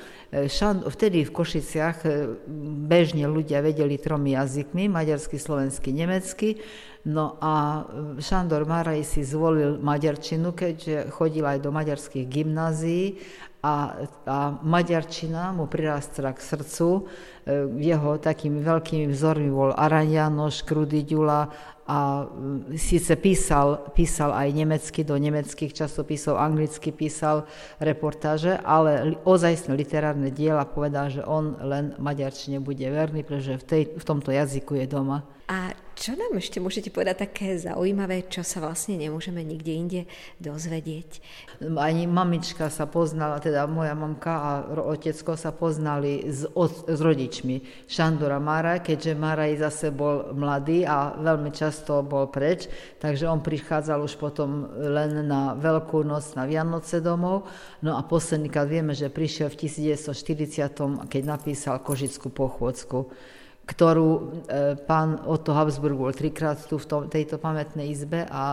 N: Vtedy v Košiciach bežne ľudia vedeli tromi jazykmi, maďarsky, slovenský, nemecky. No a Šandor Máraj si zvolil maďarčinu, keďže chodil aj do maďarských gymnázií a, a maďarčina mu prirástla k srdcu. Jeho takými veľkými vzormi bol Araň Jánoš, Krudy Ďula a síce písal, písal aj nemecky, do nemeckých časopisov, anglicky písal reportáže, ale ozajstné literárne diela povedal, že on len maďarčine bude verný, pretože v, tej, v tomto jazyku je doma.
B: A čo nám ešte môžete povedať také zaujímavé, čo sa vlastne nemôžeme nikde inde dozvedieť?
N: Ani mamička sa poznala, teda moja mamka a otecko sa poznali s, od, s rodičmi Šandora Máraja, keďže Máraj zase bol mladý a veľmi často bol preč, takže on prichádzal už potom len na Veľkú noc, na Vianoce domov. No a poslednýkrát vieme, že prišiel v devätnásťstoštyridsať, keď napísal Košickú pochôdzku, ktorú e, pán Otto Habsburg bol trikrát tu v tom, tejto pamätnej izbe a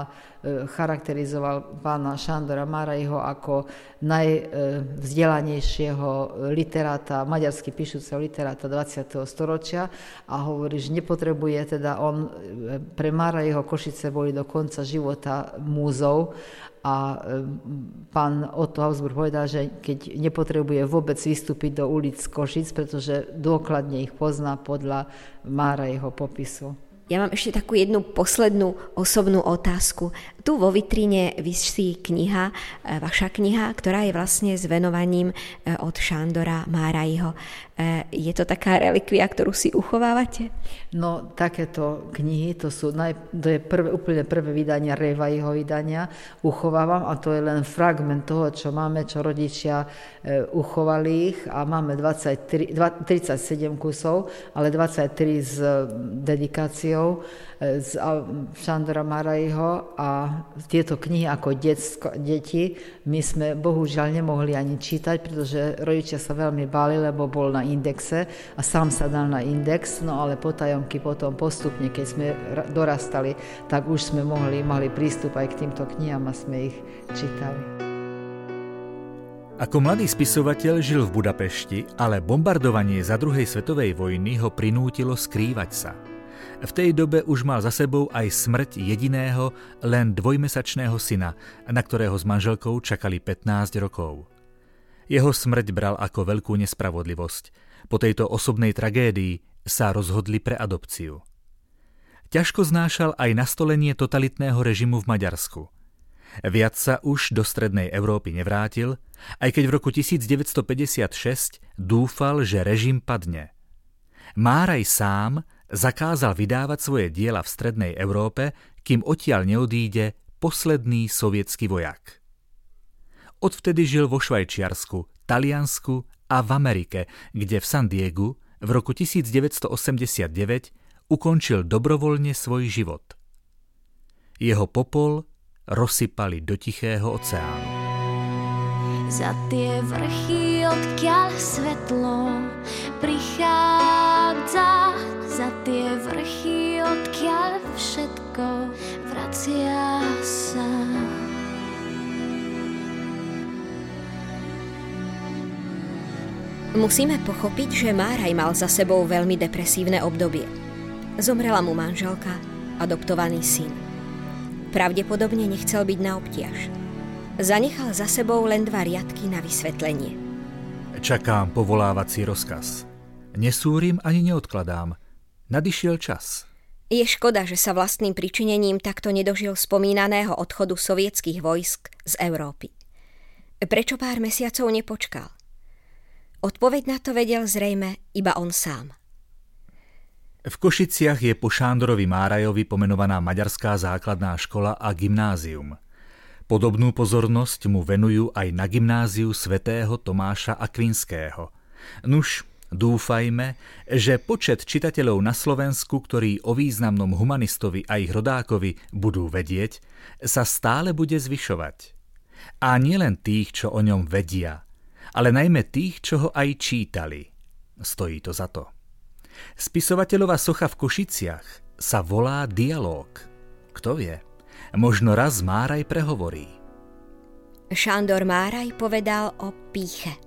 N: charakterizoval pána Sándora Máraiho ako najvzdelanejšieho literáta, maďarsky píšuceho literáta dvadsiateho storočia a hovorí, že nepotrebuje, teda on, pre Máraiho Košice boli do konca života múzou a pán Otto Habsburg povedal, že keď nepotrebuje vôbec vystúpiť do ulic Košic, pretože dôkladne ich pozná podľa Máraiho popisu.
B: Ja mám ešte takú jednu poslednú osobnú otázku. Tu vo vitrine visí kniha, vaša kniha, ktorá je vlastne s venovaním od Sándora Máraiho. Je to taká relikvia, ktorú si uchovávate?
N: No, takéto knihy, to sú naj, to je prvé, úplne prvé vydania, Révaiho vydania, uchovávam a to je len fragment toho, čo máme, čo rodičia e, uchovali ich a máme dvadsaťtri, tridsaťsedem kusov, ale dvadsaťtri s dedikáciou e, z Sándora Máraiho a tieto knihy ako detsko, deti my sme bohužiaľ nemohli ani čítať, pretože rodičia sa veľmi báli, lebo bol na indexe a sám sa dal na index, no ale potajomky potom postupne, keď sme dorastali, tak už sme mohli, mali prístup aj k týmto knihám a sme ich čítali.
D: Ako mladý spisovateľ žil v Budapešti, ale bombardovanie za druhej svetovej vojny ho prinútilo skrývať sa. V tej dobe už mal za sebou aj smrť jediného, len dvojmesačného syna, na ktorého s manželkou čakali pätnásť rokov. Jeho smrť bral ako veľkú nespravodlivosť. Po tejto osobnej tragédii sa rozhodli pre adopciu. Ťažko znášal aj nastolenie totalitného režimu v Maďarsku. Viac sa už do strednej Európy nevrátil, aj keď v roku devätnásťstopäťdesiatšesť dúfal, že režim padne. Máraj sám zakázal vydávať svoje diela v strednej Európe, kým odtiaľ neodíde posledný sovietský vojak. Odvtedy žil vo Švajčiarsku, Taliansku a v Amerike, kde v San Diegu v roku devätnásťstoosemdesiatdeväť ukončil dobrovoľne svoj život. Jeho popol rozsypali do Tichého oceánu.
C: Za tie vrchy, odkiaľ svetlo prichádza, za tie vrchy, odkiaľ všetko vracia sa.
B: Musíme pochopiť, že Máraj mal za sebou veľmi depresívne obdobie. Zomrela mu manželka, adoptovaný syn. Pravdepodobne nechcel byť na obtiaž. Zanechal za sebou len dva riadky na vysvetlenie.
D: Čakám povolávací rozkaz. Nesúrim ani neodkladám. Nadišiel čas.
B: Je škoda, že sa vlastným pričinením takto nedožil spomínaného odchodu sovietských vojsk z Európy. Prečo pár mesiacov nepočkal? Odpoveď na to vedel zrejme iba on sám.
D: V Košiciach je po Sándorovi Márajovi pomenovaná maďarská základná škola a gymnázium. Podobnú pozornosť mu venujú aj na gymnáziu svätého Tomáša Akvinského. Nuž, dúfajme, že počet čitateľov na Slovensku, ktorí o významnom humanistovi a ich rodákovi budú vedieť, sa stále bude zvyšovať. A nielen tých, čo o ňom vedia, ale najmä tých, čo ho aj čítali. Stojí to za to. Spisovateľova socha v Košiciach sa volá Dialóg. Kto vie, možno raz Máraj prehovorí.
B: Sándor Máraj povedal o pýche.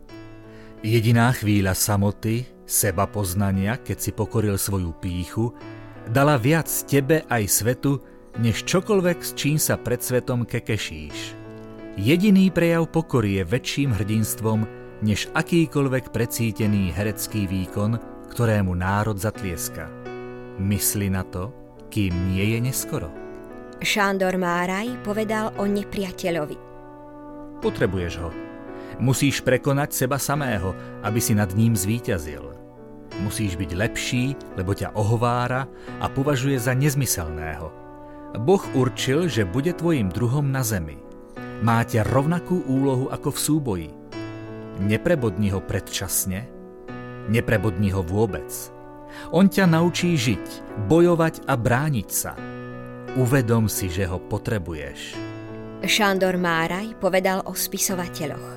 D: Jediná chvíľa samoty, seba poznania, keď si pokoril svoju pýchu, dala viac tebe aj svetu, než čokoľvek, s čím sa pred svetom kekešíš. Jediný prejav pokory je väčším hrdinstvom, než akýkoľvek precítený herecký výkon, ktorému národ zatlieska. Mysli na to, kým nie je neskoro.
B: Sándor Máraj povedal o nepriateľovi.
D: Potrebuješ ho. Musíš prekonať seba samého, aby si nad ním zvíťazil. Musíš byť lepší, lebo ťa ohovára a považuje za nezmyselného. Boh určil, že bude tvojim druhom na zemi. Máte rovnakú úlohu ako v súboji. Neprebodni ho predčasne, neprebodni ho vôbec. On ťa naučí žiť, bojovať a brániť sa. Uvedom si, že ho potrebuješ.
B: Sándor Máraj povedal o spisovateľoch.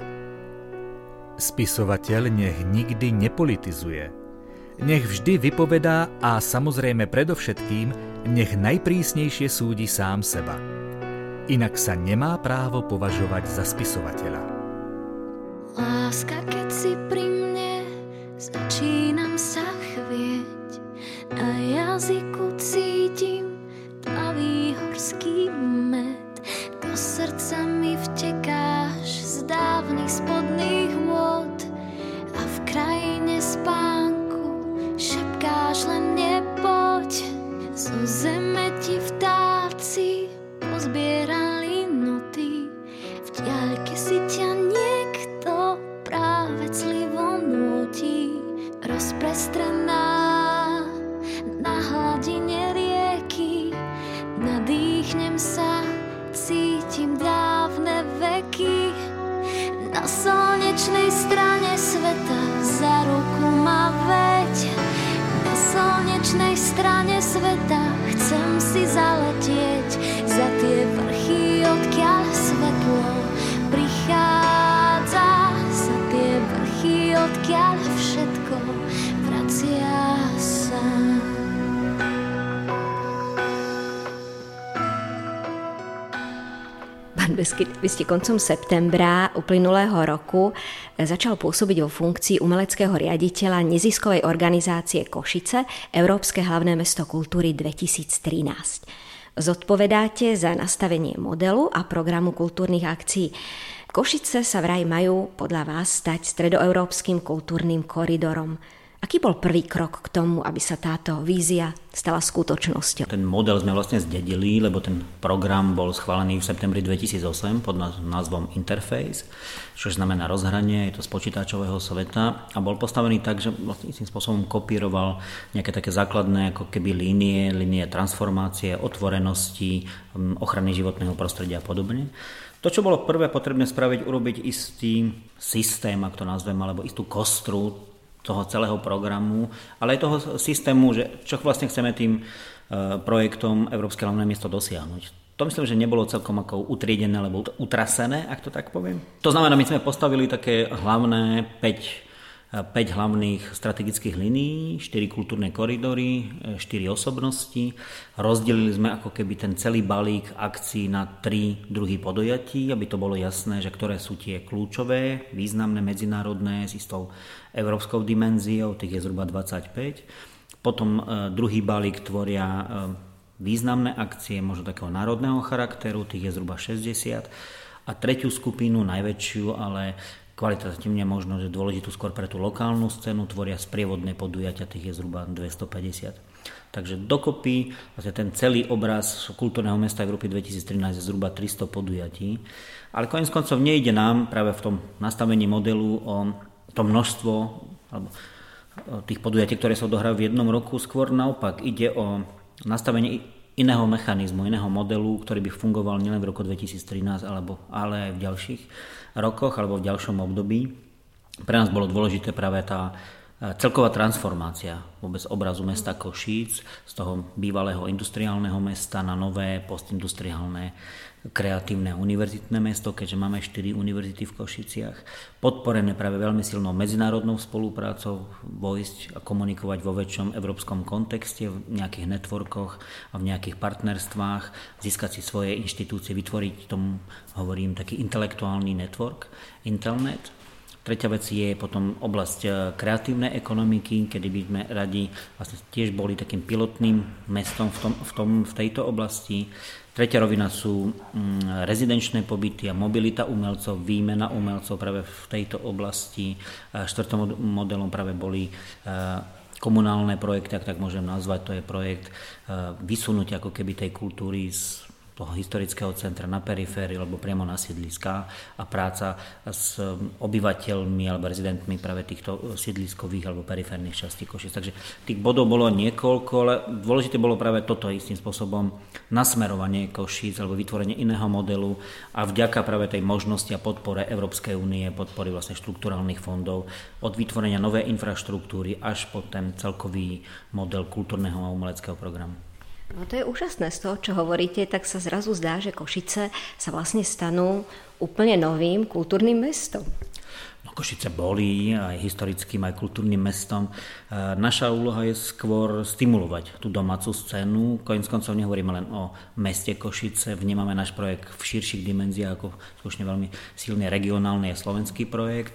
D: Spisovateľ nech nikdy nepolitizuje. Nech vždy vypovedá a samozrejme predovšetkým nech najprísnejšie súdi sám seba. inak sa nemá právo považovať za spisovateľa.
C: Láska, keď si pri mne, začínam sa chvieť. Na jazyku cítim tmavý horský med. Do srdca mi vtekáš z dávnych spodných vôd a v krajine spánku šepkáš len nepoď. Zo zeme ti vtáci pozbierali noty, v diaľke si ťa niekto práve clivo núti. Rozprestrená na hladine rieky, nadýchnem sa, cítim dávne veky. Na slnečnej strane sveta za ruku ma veď. Na slnečnej strane sveta chcem si zaletieť za tie vrchy, odkiaľ svetlo prichádza, za tie vrchy, odkiaľ všetko vracia sa.
B: Pán Beskyt, vy ste koncom septembra uplynulého roku začal pôsobiť vo funkcii umeleckého riaditeľa neziskovej organizácie Košice, Európske hlavné mesto kultúry dvetisíctrinásť. Zodpovedáte za nastavenie modelu a programu kultúrnych akcií. Košice sa vraj majú podľa vás stať stredoeurópskym kultúrnym koridorom. Aký bol prvý krok k tomu, aby sa táto vízia stala skutočnosťou?
O: Ten model sme vlastne zdedili, lebo ten program bol schválený v septembri dvetisícosem pod názvom Interface, čo znamená rozhranie, je to z počítačového sveta a bol postavený tak, že vlastne istým spôsobom kopíroval nejaké také základné ako keby línie, línie transformácie, otvorenosti, ochrany životného prostredia a podobne. To, čo bolo prvé potrebné spraviť, urobiť istý systém, ak to nazvem, alebo istú kostru toho celého programu, ale aj toho systému, že čo vlastne chceme tým projektom Európske hlavné mesto dosiahnuť. To myslím, že nebolo celkom ako utriedené, alebo utrasené, ak to tak poviem. To znamená, my sme postavili také hlavné päť, päť hlavných strategických linií, štyri kultúrne koridory, štyri osobnosti. Rozdelili sme ako keby ten celý balík akcií na tri druhy podujatí, aby to bolo jasné, že ktoré sú tie kľúčové, významné, medzinárodné, s istou európskou dimenziou, tých je zhruba dvadsaťpäť. Potom druhý balík tvoria významné akcie, možno takého národného charakteru, tých je zhruba šesťdesiat. A tretiu skupinu, najväčšiu, ale kvalitatívne možno, že dôležitú skôr pre tú lokálnu scénu, tvoria sprievodné podujatia, tých je zhruba dvestopäťdesiat. Takže dokopy vlastne ten celý obraz kultúrneho mesta Európy dvetisíctrinásť je zhruba tristo podujatí. Ale koniec koncov nejde nám práve v tom nastavení modelu o to množstvo alebo tých podujatí, ktoré sa odohrajú v jednom roku, skôr naopak ide o nastavenie iného mechanizmu, iného modelu, ktorý by fungoval nielen v roku dvetisíctrinásť, alebo, ale aj v ďalších rokoch alebo v ďalšom období. Pre nás bolo dôležité práve tá celková transformácia vôbec obrazu mesta Košíc z toho bývalého industriálneho mesta na nové postindustriálne kreatívne univerzitné mesto, keďže máme štyri univerzity v Košiciach, podporené práve veľmi silnou medzinárodnou spoluprácou, vojsť a komunikovať vo väčšom európskom kontexte, v nejakých networkoch a v nejakých partnerstvách, získať si svoje inštitúcie, vytvoriť tomu, hovorím, taký intelektuálny network, Intelnet. Tretia vec je potom oblasť kreatívnej ekonomiky, kedy by sme radi vlastne tiež boli takým pilotným mestom v, tom, v, tom, v tejto oblasti. Tretia rovina sú mm, rezidenčné pobyty a mobilita umelcov, výmena umelcov práve v tejto oblasti. Štvrtým modelom práve boli komunálne projekty, ak tak môžem nazvať, to je projekt vysunúť ako keby tej kultúry z toho historického centra na periférii alebo priamo na sídliská a práca s obyvateľmi alebo rezidentmi práve týchto sídliskových alebo periférnych častí Košic. Takže tých bodov bolo niekoľko, ale dôležité bolo práve toto istým spôsobom nasmerovanie Košic alebo vytvorenie iného modelu a vďaka práve tej možnosti a podpore Európskej únie, podpory vlastne štrukturálnych fondov, od vytvorenia novej infraštruktúry až po ten celkový model kultúrneho a umeleckého programu.
B: No to je úžasné, z toho, čo hovoríte, tak sa zrazu zdá, že Košice sa vlastne stanú úplne novým kultúrnym mestom.
O: No, Košice boli aj historickým, aj kultúrnym mestom. Naša úloha je skôr stimulovať tú domácu scénu. Koniec koncov nehovoríme len o meste Košice, vnímame náš projekt v širších dimenziách ako skutočne veľmi silný regionálny a slovenský projekt.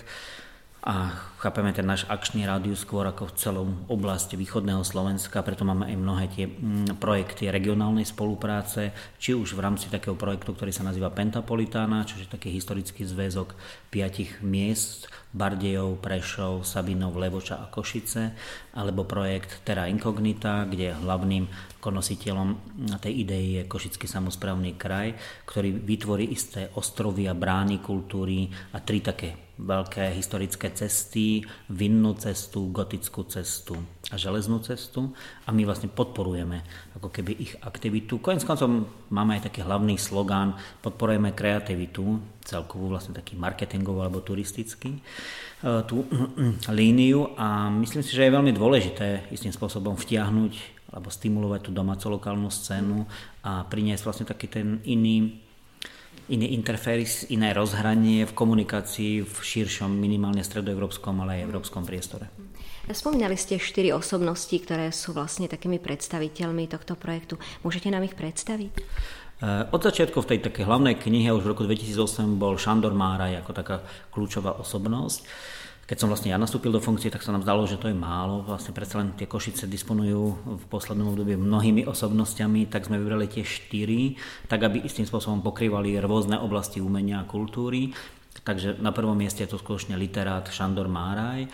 O: A chápeme ten náš akčný rádius skôr ako v celom oblasti východného Slovenska, preto máme aj mnohé tie projekty regionálnej spolupráce, či už v rámci takého projektu, ktorý sa nazýva Pentapolitána, čo je taký historický zväzok piatich miest, Bardejov, Prešov, Sabinov, Levoča a Košice, alebo projekt Terra Incognita, kde hlavným konositeľom tej idei je Košický samosprávny kraj, ktorý vytvorí isté ostrovy a brány kultúry a tri také veľké historické cesty, vinnú cestu, gotickú cestu a železnú cestu a my vlastne podporujeme ako keby ich aktivitu. Koniec koncom máme aj taký hlavný slogán, podporujeme kreativitu, celkovú vlastne taký marketingový alebo turistický tú líniu a myslím si, že je veľmi dôležité istým spôsobom vtiahnuť alebo stimulovať tú domácu lokálnu scénu a priniesť vlastne taký ten iný iný interféris, iné rozhranie v komunikácii v širšom, minimálne stredoeurópskom, ale aj európskom priestore.
B: Spomínali ste štyri osobnosti, ktoré sú vlastne takými predstaviteľmi tohto projektu. Môžete nám ich predstaviť?
O: Od začiatku v tej takej hlavnej knihe už v roku dvetisícosem bol Šandor Máraj ako taká kľúčová osobnosť. Keď som vlastne ja nastúpil do funkcie, tak sa nám zdalo, že to je málo. Vlastne predsa len tie Košice disponujú v poslednom období mnohými osobnostiami, tak sme vybrali tie štyri, tak aby istým spôsobom pokrývali rôzne oblasti umenia a kultúry. Takže na prvom mieste je to skutočne literát Šandor Máraj,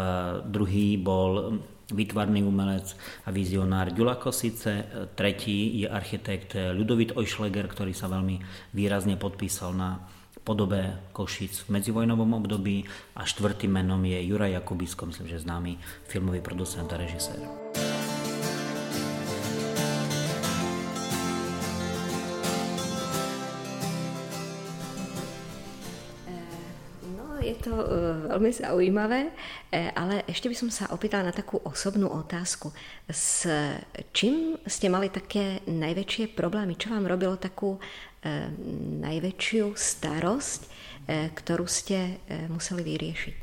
O: druhý bol výtvarný umelec a vizionár Ďula Kosice, tretí je architekt Ľudovít Oišleger, ktorý sa veľmi výrazne podpísal na podobe Košíc v medzivojnovom období a štvrtým menom je Juraj Jakubisko, myslím, že známy filmový producent a režisér.
B: No, je to veľmi zaujímavé, ale ešte by som sa opýtala na takú osobnú otázku. S čím ste mali také najväčšie problémy? Čo vám robilo takú najväčšiu starosť, ktorú ste museli vyriešiť?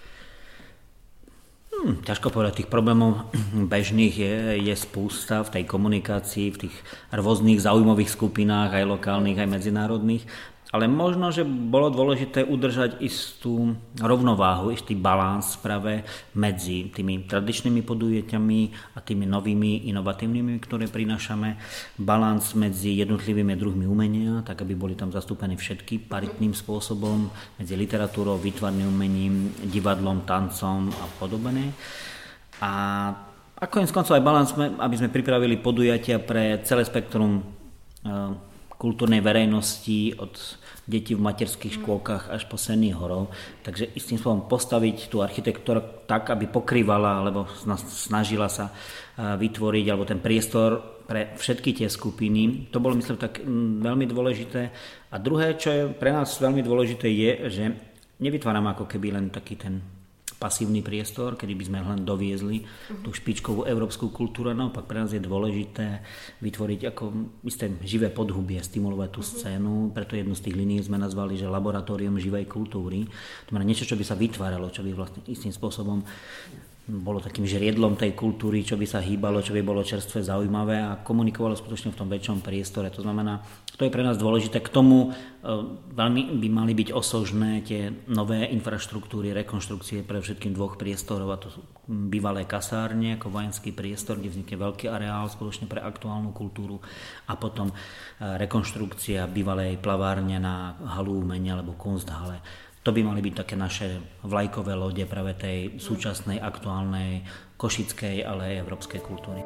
O: Hmm, ťažko povedať, tých problémov bežných je, je spústa v tej komunikácii, v tých rôznych zaujímavých skupinách, aj lokálnych, aj medzinárodných. Ale možno, že bolo dôležité udržať istú rovnováhu, istý balans práve medzi tými tradičnými podujatiami a tými novými, inovatívnymi, ktoré prinášame. Balans medzi jednotlivými druhmi umenia, tak aby boli tam zastúpené všetky paritným spôsobom, medzi literatúrou, výtvarným umením, divadlom, tancom a podobne. A ako koncov aj balans, aby sme pripravili podujatia pre celé spektrum kultúrnej verejnosti od detí v materských škôlkach až po seniorov. Takže istým spôsobom postaviť tú architektúru tak, aby pokrývala alebo snažila sa vytvoriť alebo ten priestor pre všetky tie skupiny. To bolo, myslím, tak veľmi dôležité. A druhé, čo je pre nás veľmi dôležité, je, že nevytvárame ako keby len taký ten pasívny priestor, kedy by sme len doviezli uh-huh. tú špičkovú európsku kultúru. Naopak pre nás je dôležité vytvoriť ako isté živé podhubie, stimulovať tú uh-huh. scénu. Preto jednu z tých línií sme nazvali, že laboratórium živej kultúry. To znamená niečo, čo by sa vytváralo, čo by vlastne istým spôsobom bolo takým žriedlom tej kultúry, čo by sa hýbalo, čo by bolo čerstvé, zaujímavé a komunikovalo skutočne v tom väčšom priestore. To znamená, to je pre nás dôležité. K tomu veľmi by mali byť osožné tie nové infraštruktúry, rekonštrukcie pre všetkým dvoch priestorov, a to sú bývalé kasárne ako vojenský priestor, kde vznikne veľký areál skutočne pre aktuálnu kultúru, a potom rekonštrukcia bývalej plavárne na halu umenia alebo Kunsthalle. To by mali byť také naše vlajkové lode práve tej súčasnej, aktuálnej, košickej, ale aj európskej kultúry.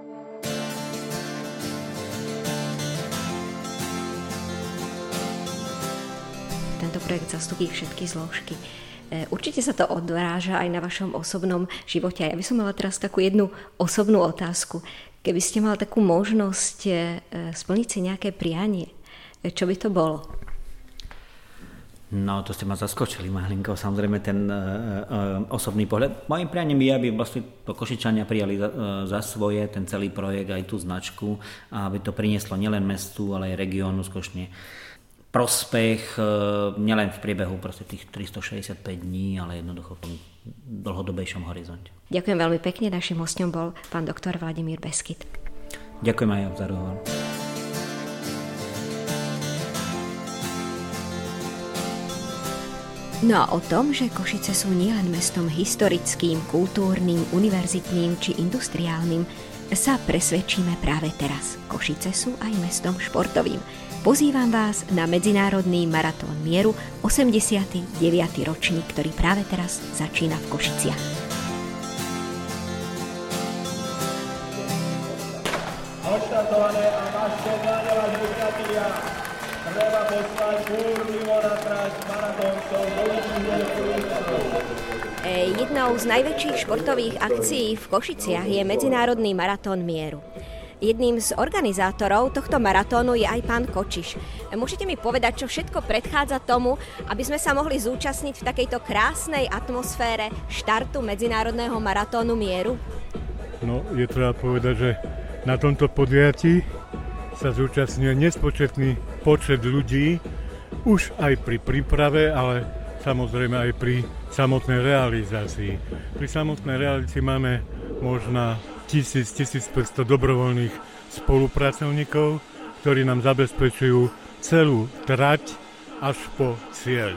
B: Tento projekt zastupí všetky zložky. Určite sa to odráža aj na vašom osobnom živote. Ja by som mala teraz takú jednu osobnú otázku. Keby ste mali takú možnosť splniť si nejaké prianie, čo by to bolo?
O: No, to ste ma zaskočili, malinko, samozrejme ten uh, uh, osobný pohľad. Mojím prianím je, aby vlastne to Košičania prijali za, uh, za svoje ten celý projekt, aj tú značku, a aby to prinieslo nielen mestu, ale aj regiónu skutočne prospech nielen v priebehu proste tých tristošesťdesiatpäť dní, ale jednoducho v tom dlhodobejšom horizonte.
B: Ďakujem veľmi pekne. Našim hosťom bol pán doktor Vladimír Beskyt.
O: Ďakujem aj za rozhovor.
B: No a o tom, že Košice sú nielen mestom historickým, kultúrnym, univerzitným či industriálnym, sa presvedčíme práve teraz. Košice sú aj mestom športovým. Pozývam vás na Medzinárodný maratón mieru, osemdesiaty deviaty ročník, ktorý práve teraz začína v Košiciach.
P: Odštartované a vaše dlane vás vyskatlia. Treba poslať búrlivo na trať maratóncov do
B: Jednou z najväčších športových akcií v Košiciach je Medzinárodný maratón mieru. Jedným z organizátorov tohto maratónu je aj pán Kočiš. Môžete mi povedať, čo všetko predchádza tomu, aby sme sa mohli zúčastniť v takejto krásnej atmosfére štartu Medzinárodného maratónu mieru?
Q: No, je treba povedať, že na tomto podujatí sa zúčastňuje nespočetný počet ľudí, už aj pri príprave, ale samozrejme aj pri samotnej realizácii. Pri samotnej realizácii máme možno tisíc, tisícpäťsto dobrovoľných spolupracovníkov, ktorí nám zabezpečujú celú trať až po cieľ.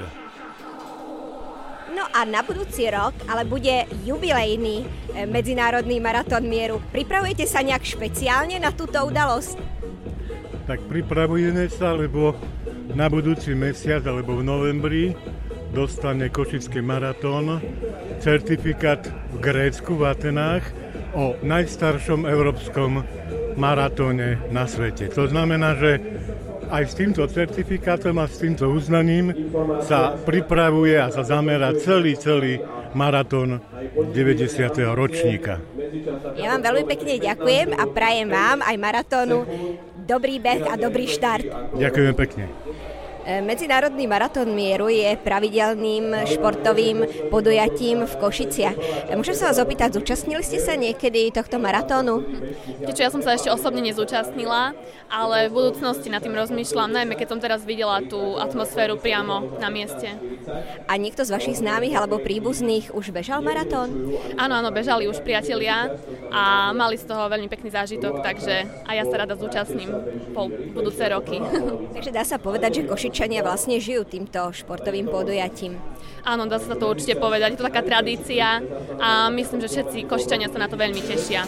B: No a na budúci rok ale bude jubilejný Medzinárodný maratón mieru. Pripravujete sa nejak špeciálne na túto udalosť?
Q: Tak pripravujeme sa, lebo na budúci mesiac alebo v novembri dostane Košický maratón certifikát v Grécku, v Atenách, o najstaršom európskom maratóne na svete. To znamená, že aj s týmto certifikátom a s týmto uznaním sa pripravuje a sa zamerá celý, celý maratón deväťdesiateho ročníka.
B: Ja vám veľmi pekne ďakujem a prajem vám aj maratónu dobrý beh a dobrý štart.
Q: Ďakujem pekne.
B: Medzinárodný maratón mieru je pravidelným športovým podujatím v Košiciach. Môžem sa vás opýtať, zúčastnili ste sa niekedy tohto maratónu?
R: Čo, ja som sa ešte osobne nezúčastnila, ale v budúcnosti nad tým rozmýšľam, najmä keď som teraz videla tú atmosféru priamo na mieste.
B: A niekto z vašich známych alebo príbuzných už bežal maratón?
R: Áno, áno, bežali už priatelia a mali z toho veľmi pekný zážitok, takže aj ja sa rada zúčastním po budúce roky.
B: Takže dá sa povedať, že Košičania vlastne žijú týmto športovým podujatím.
R: Áno, dá sa to určite povedať, je to taká tradícia a myslím, že všetci Košičania sa na to veľmi tešia.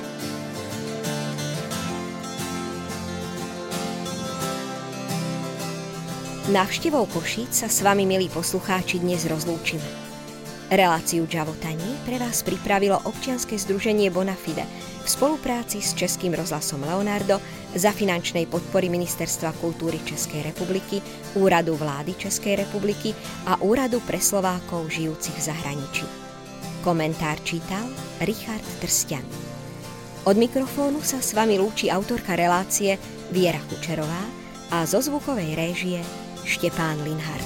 B: Návštevou Košíc sa s vami, milí poslucháči, dnes rozlúčime. Reláciu Džavotanie pre vás pripravilo občianske združenie Bonafide v spolupráci s Českým rozhlasom Leonardo za finančnej podpory Ministerstva kultúry Českej republiky, Úradu vlády Českej republiky a Úradu pre Slovákov žijúcich v zahraničí. Komentár čítal Richard Trstian. Od mikrofónu sa s vami lúči autorka relácie Viera Kučerová a zo zvukovej réžie Štepán Linhart.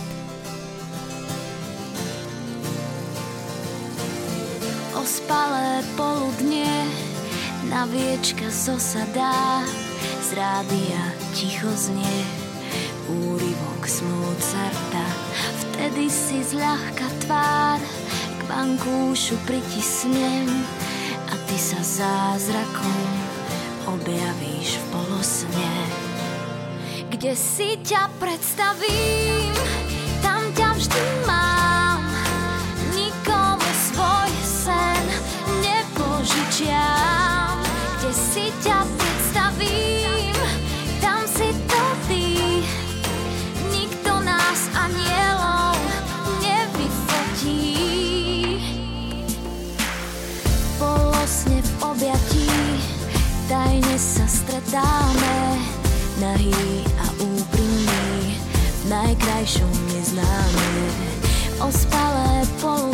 S: Ospalé poludnie na viečka zosadá, z rádia ticho znie úryvok z Mozarta. Vtedy si zľahka tvár k vankúšu pritisnem a ty sa zázrakom objavíš v polosne. Kde si ťa predstavím, tam ťa vždy mám. Nikomu svoj sen nepožičiam. Kde si ťa predstavím, tam si to ty. Nikto nás anielov nevyfotí. Polosne v objatí tajne sa stretáme, nahý a úprimný, v najkrajšom neznáme. Ospalé polo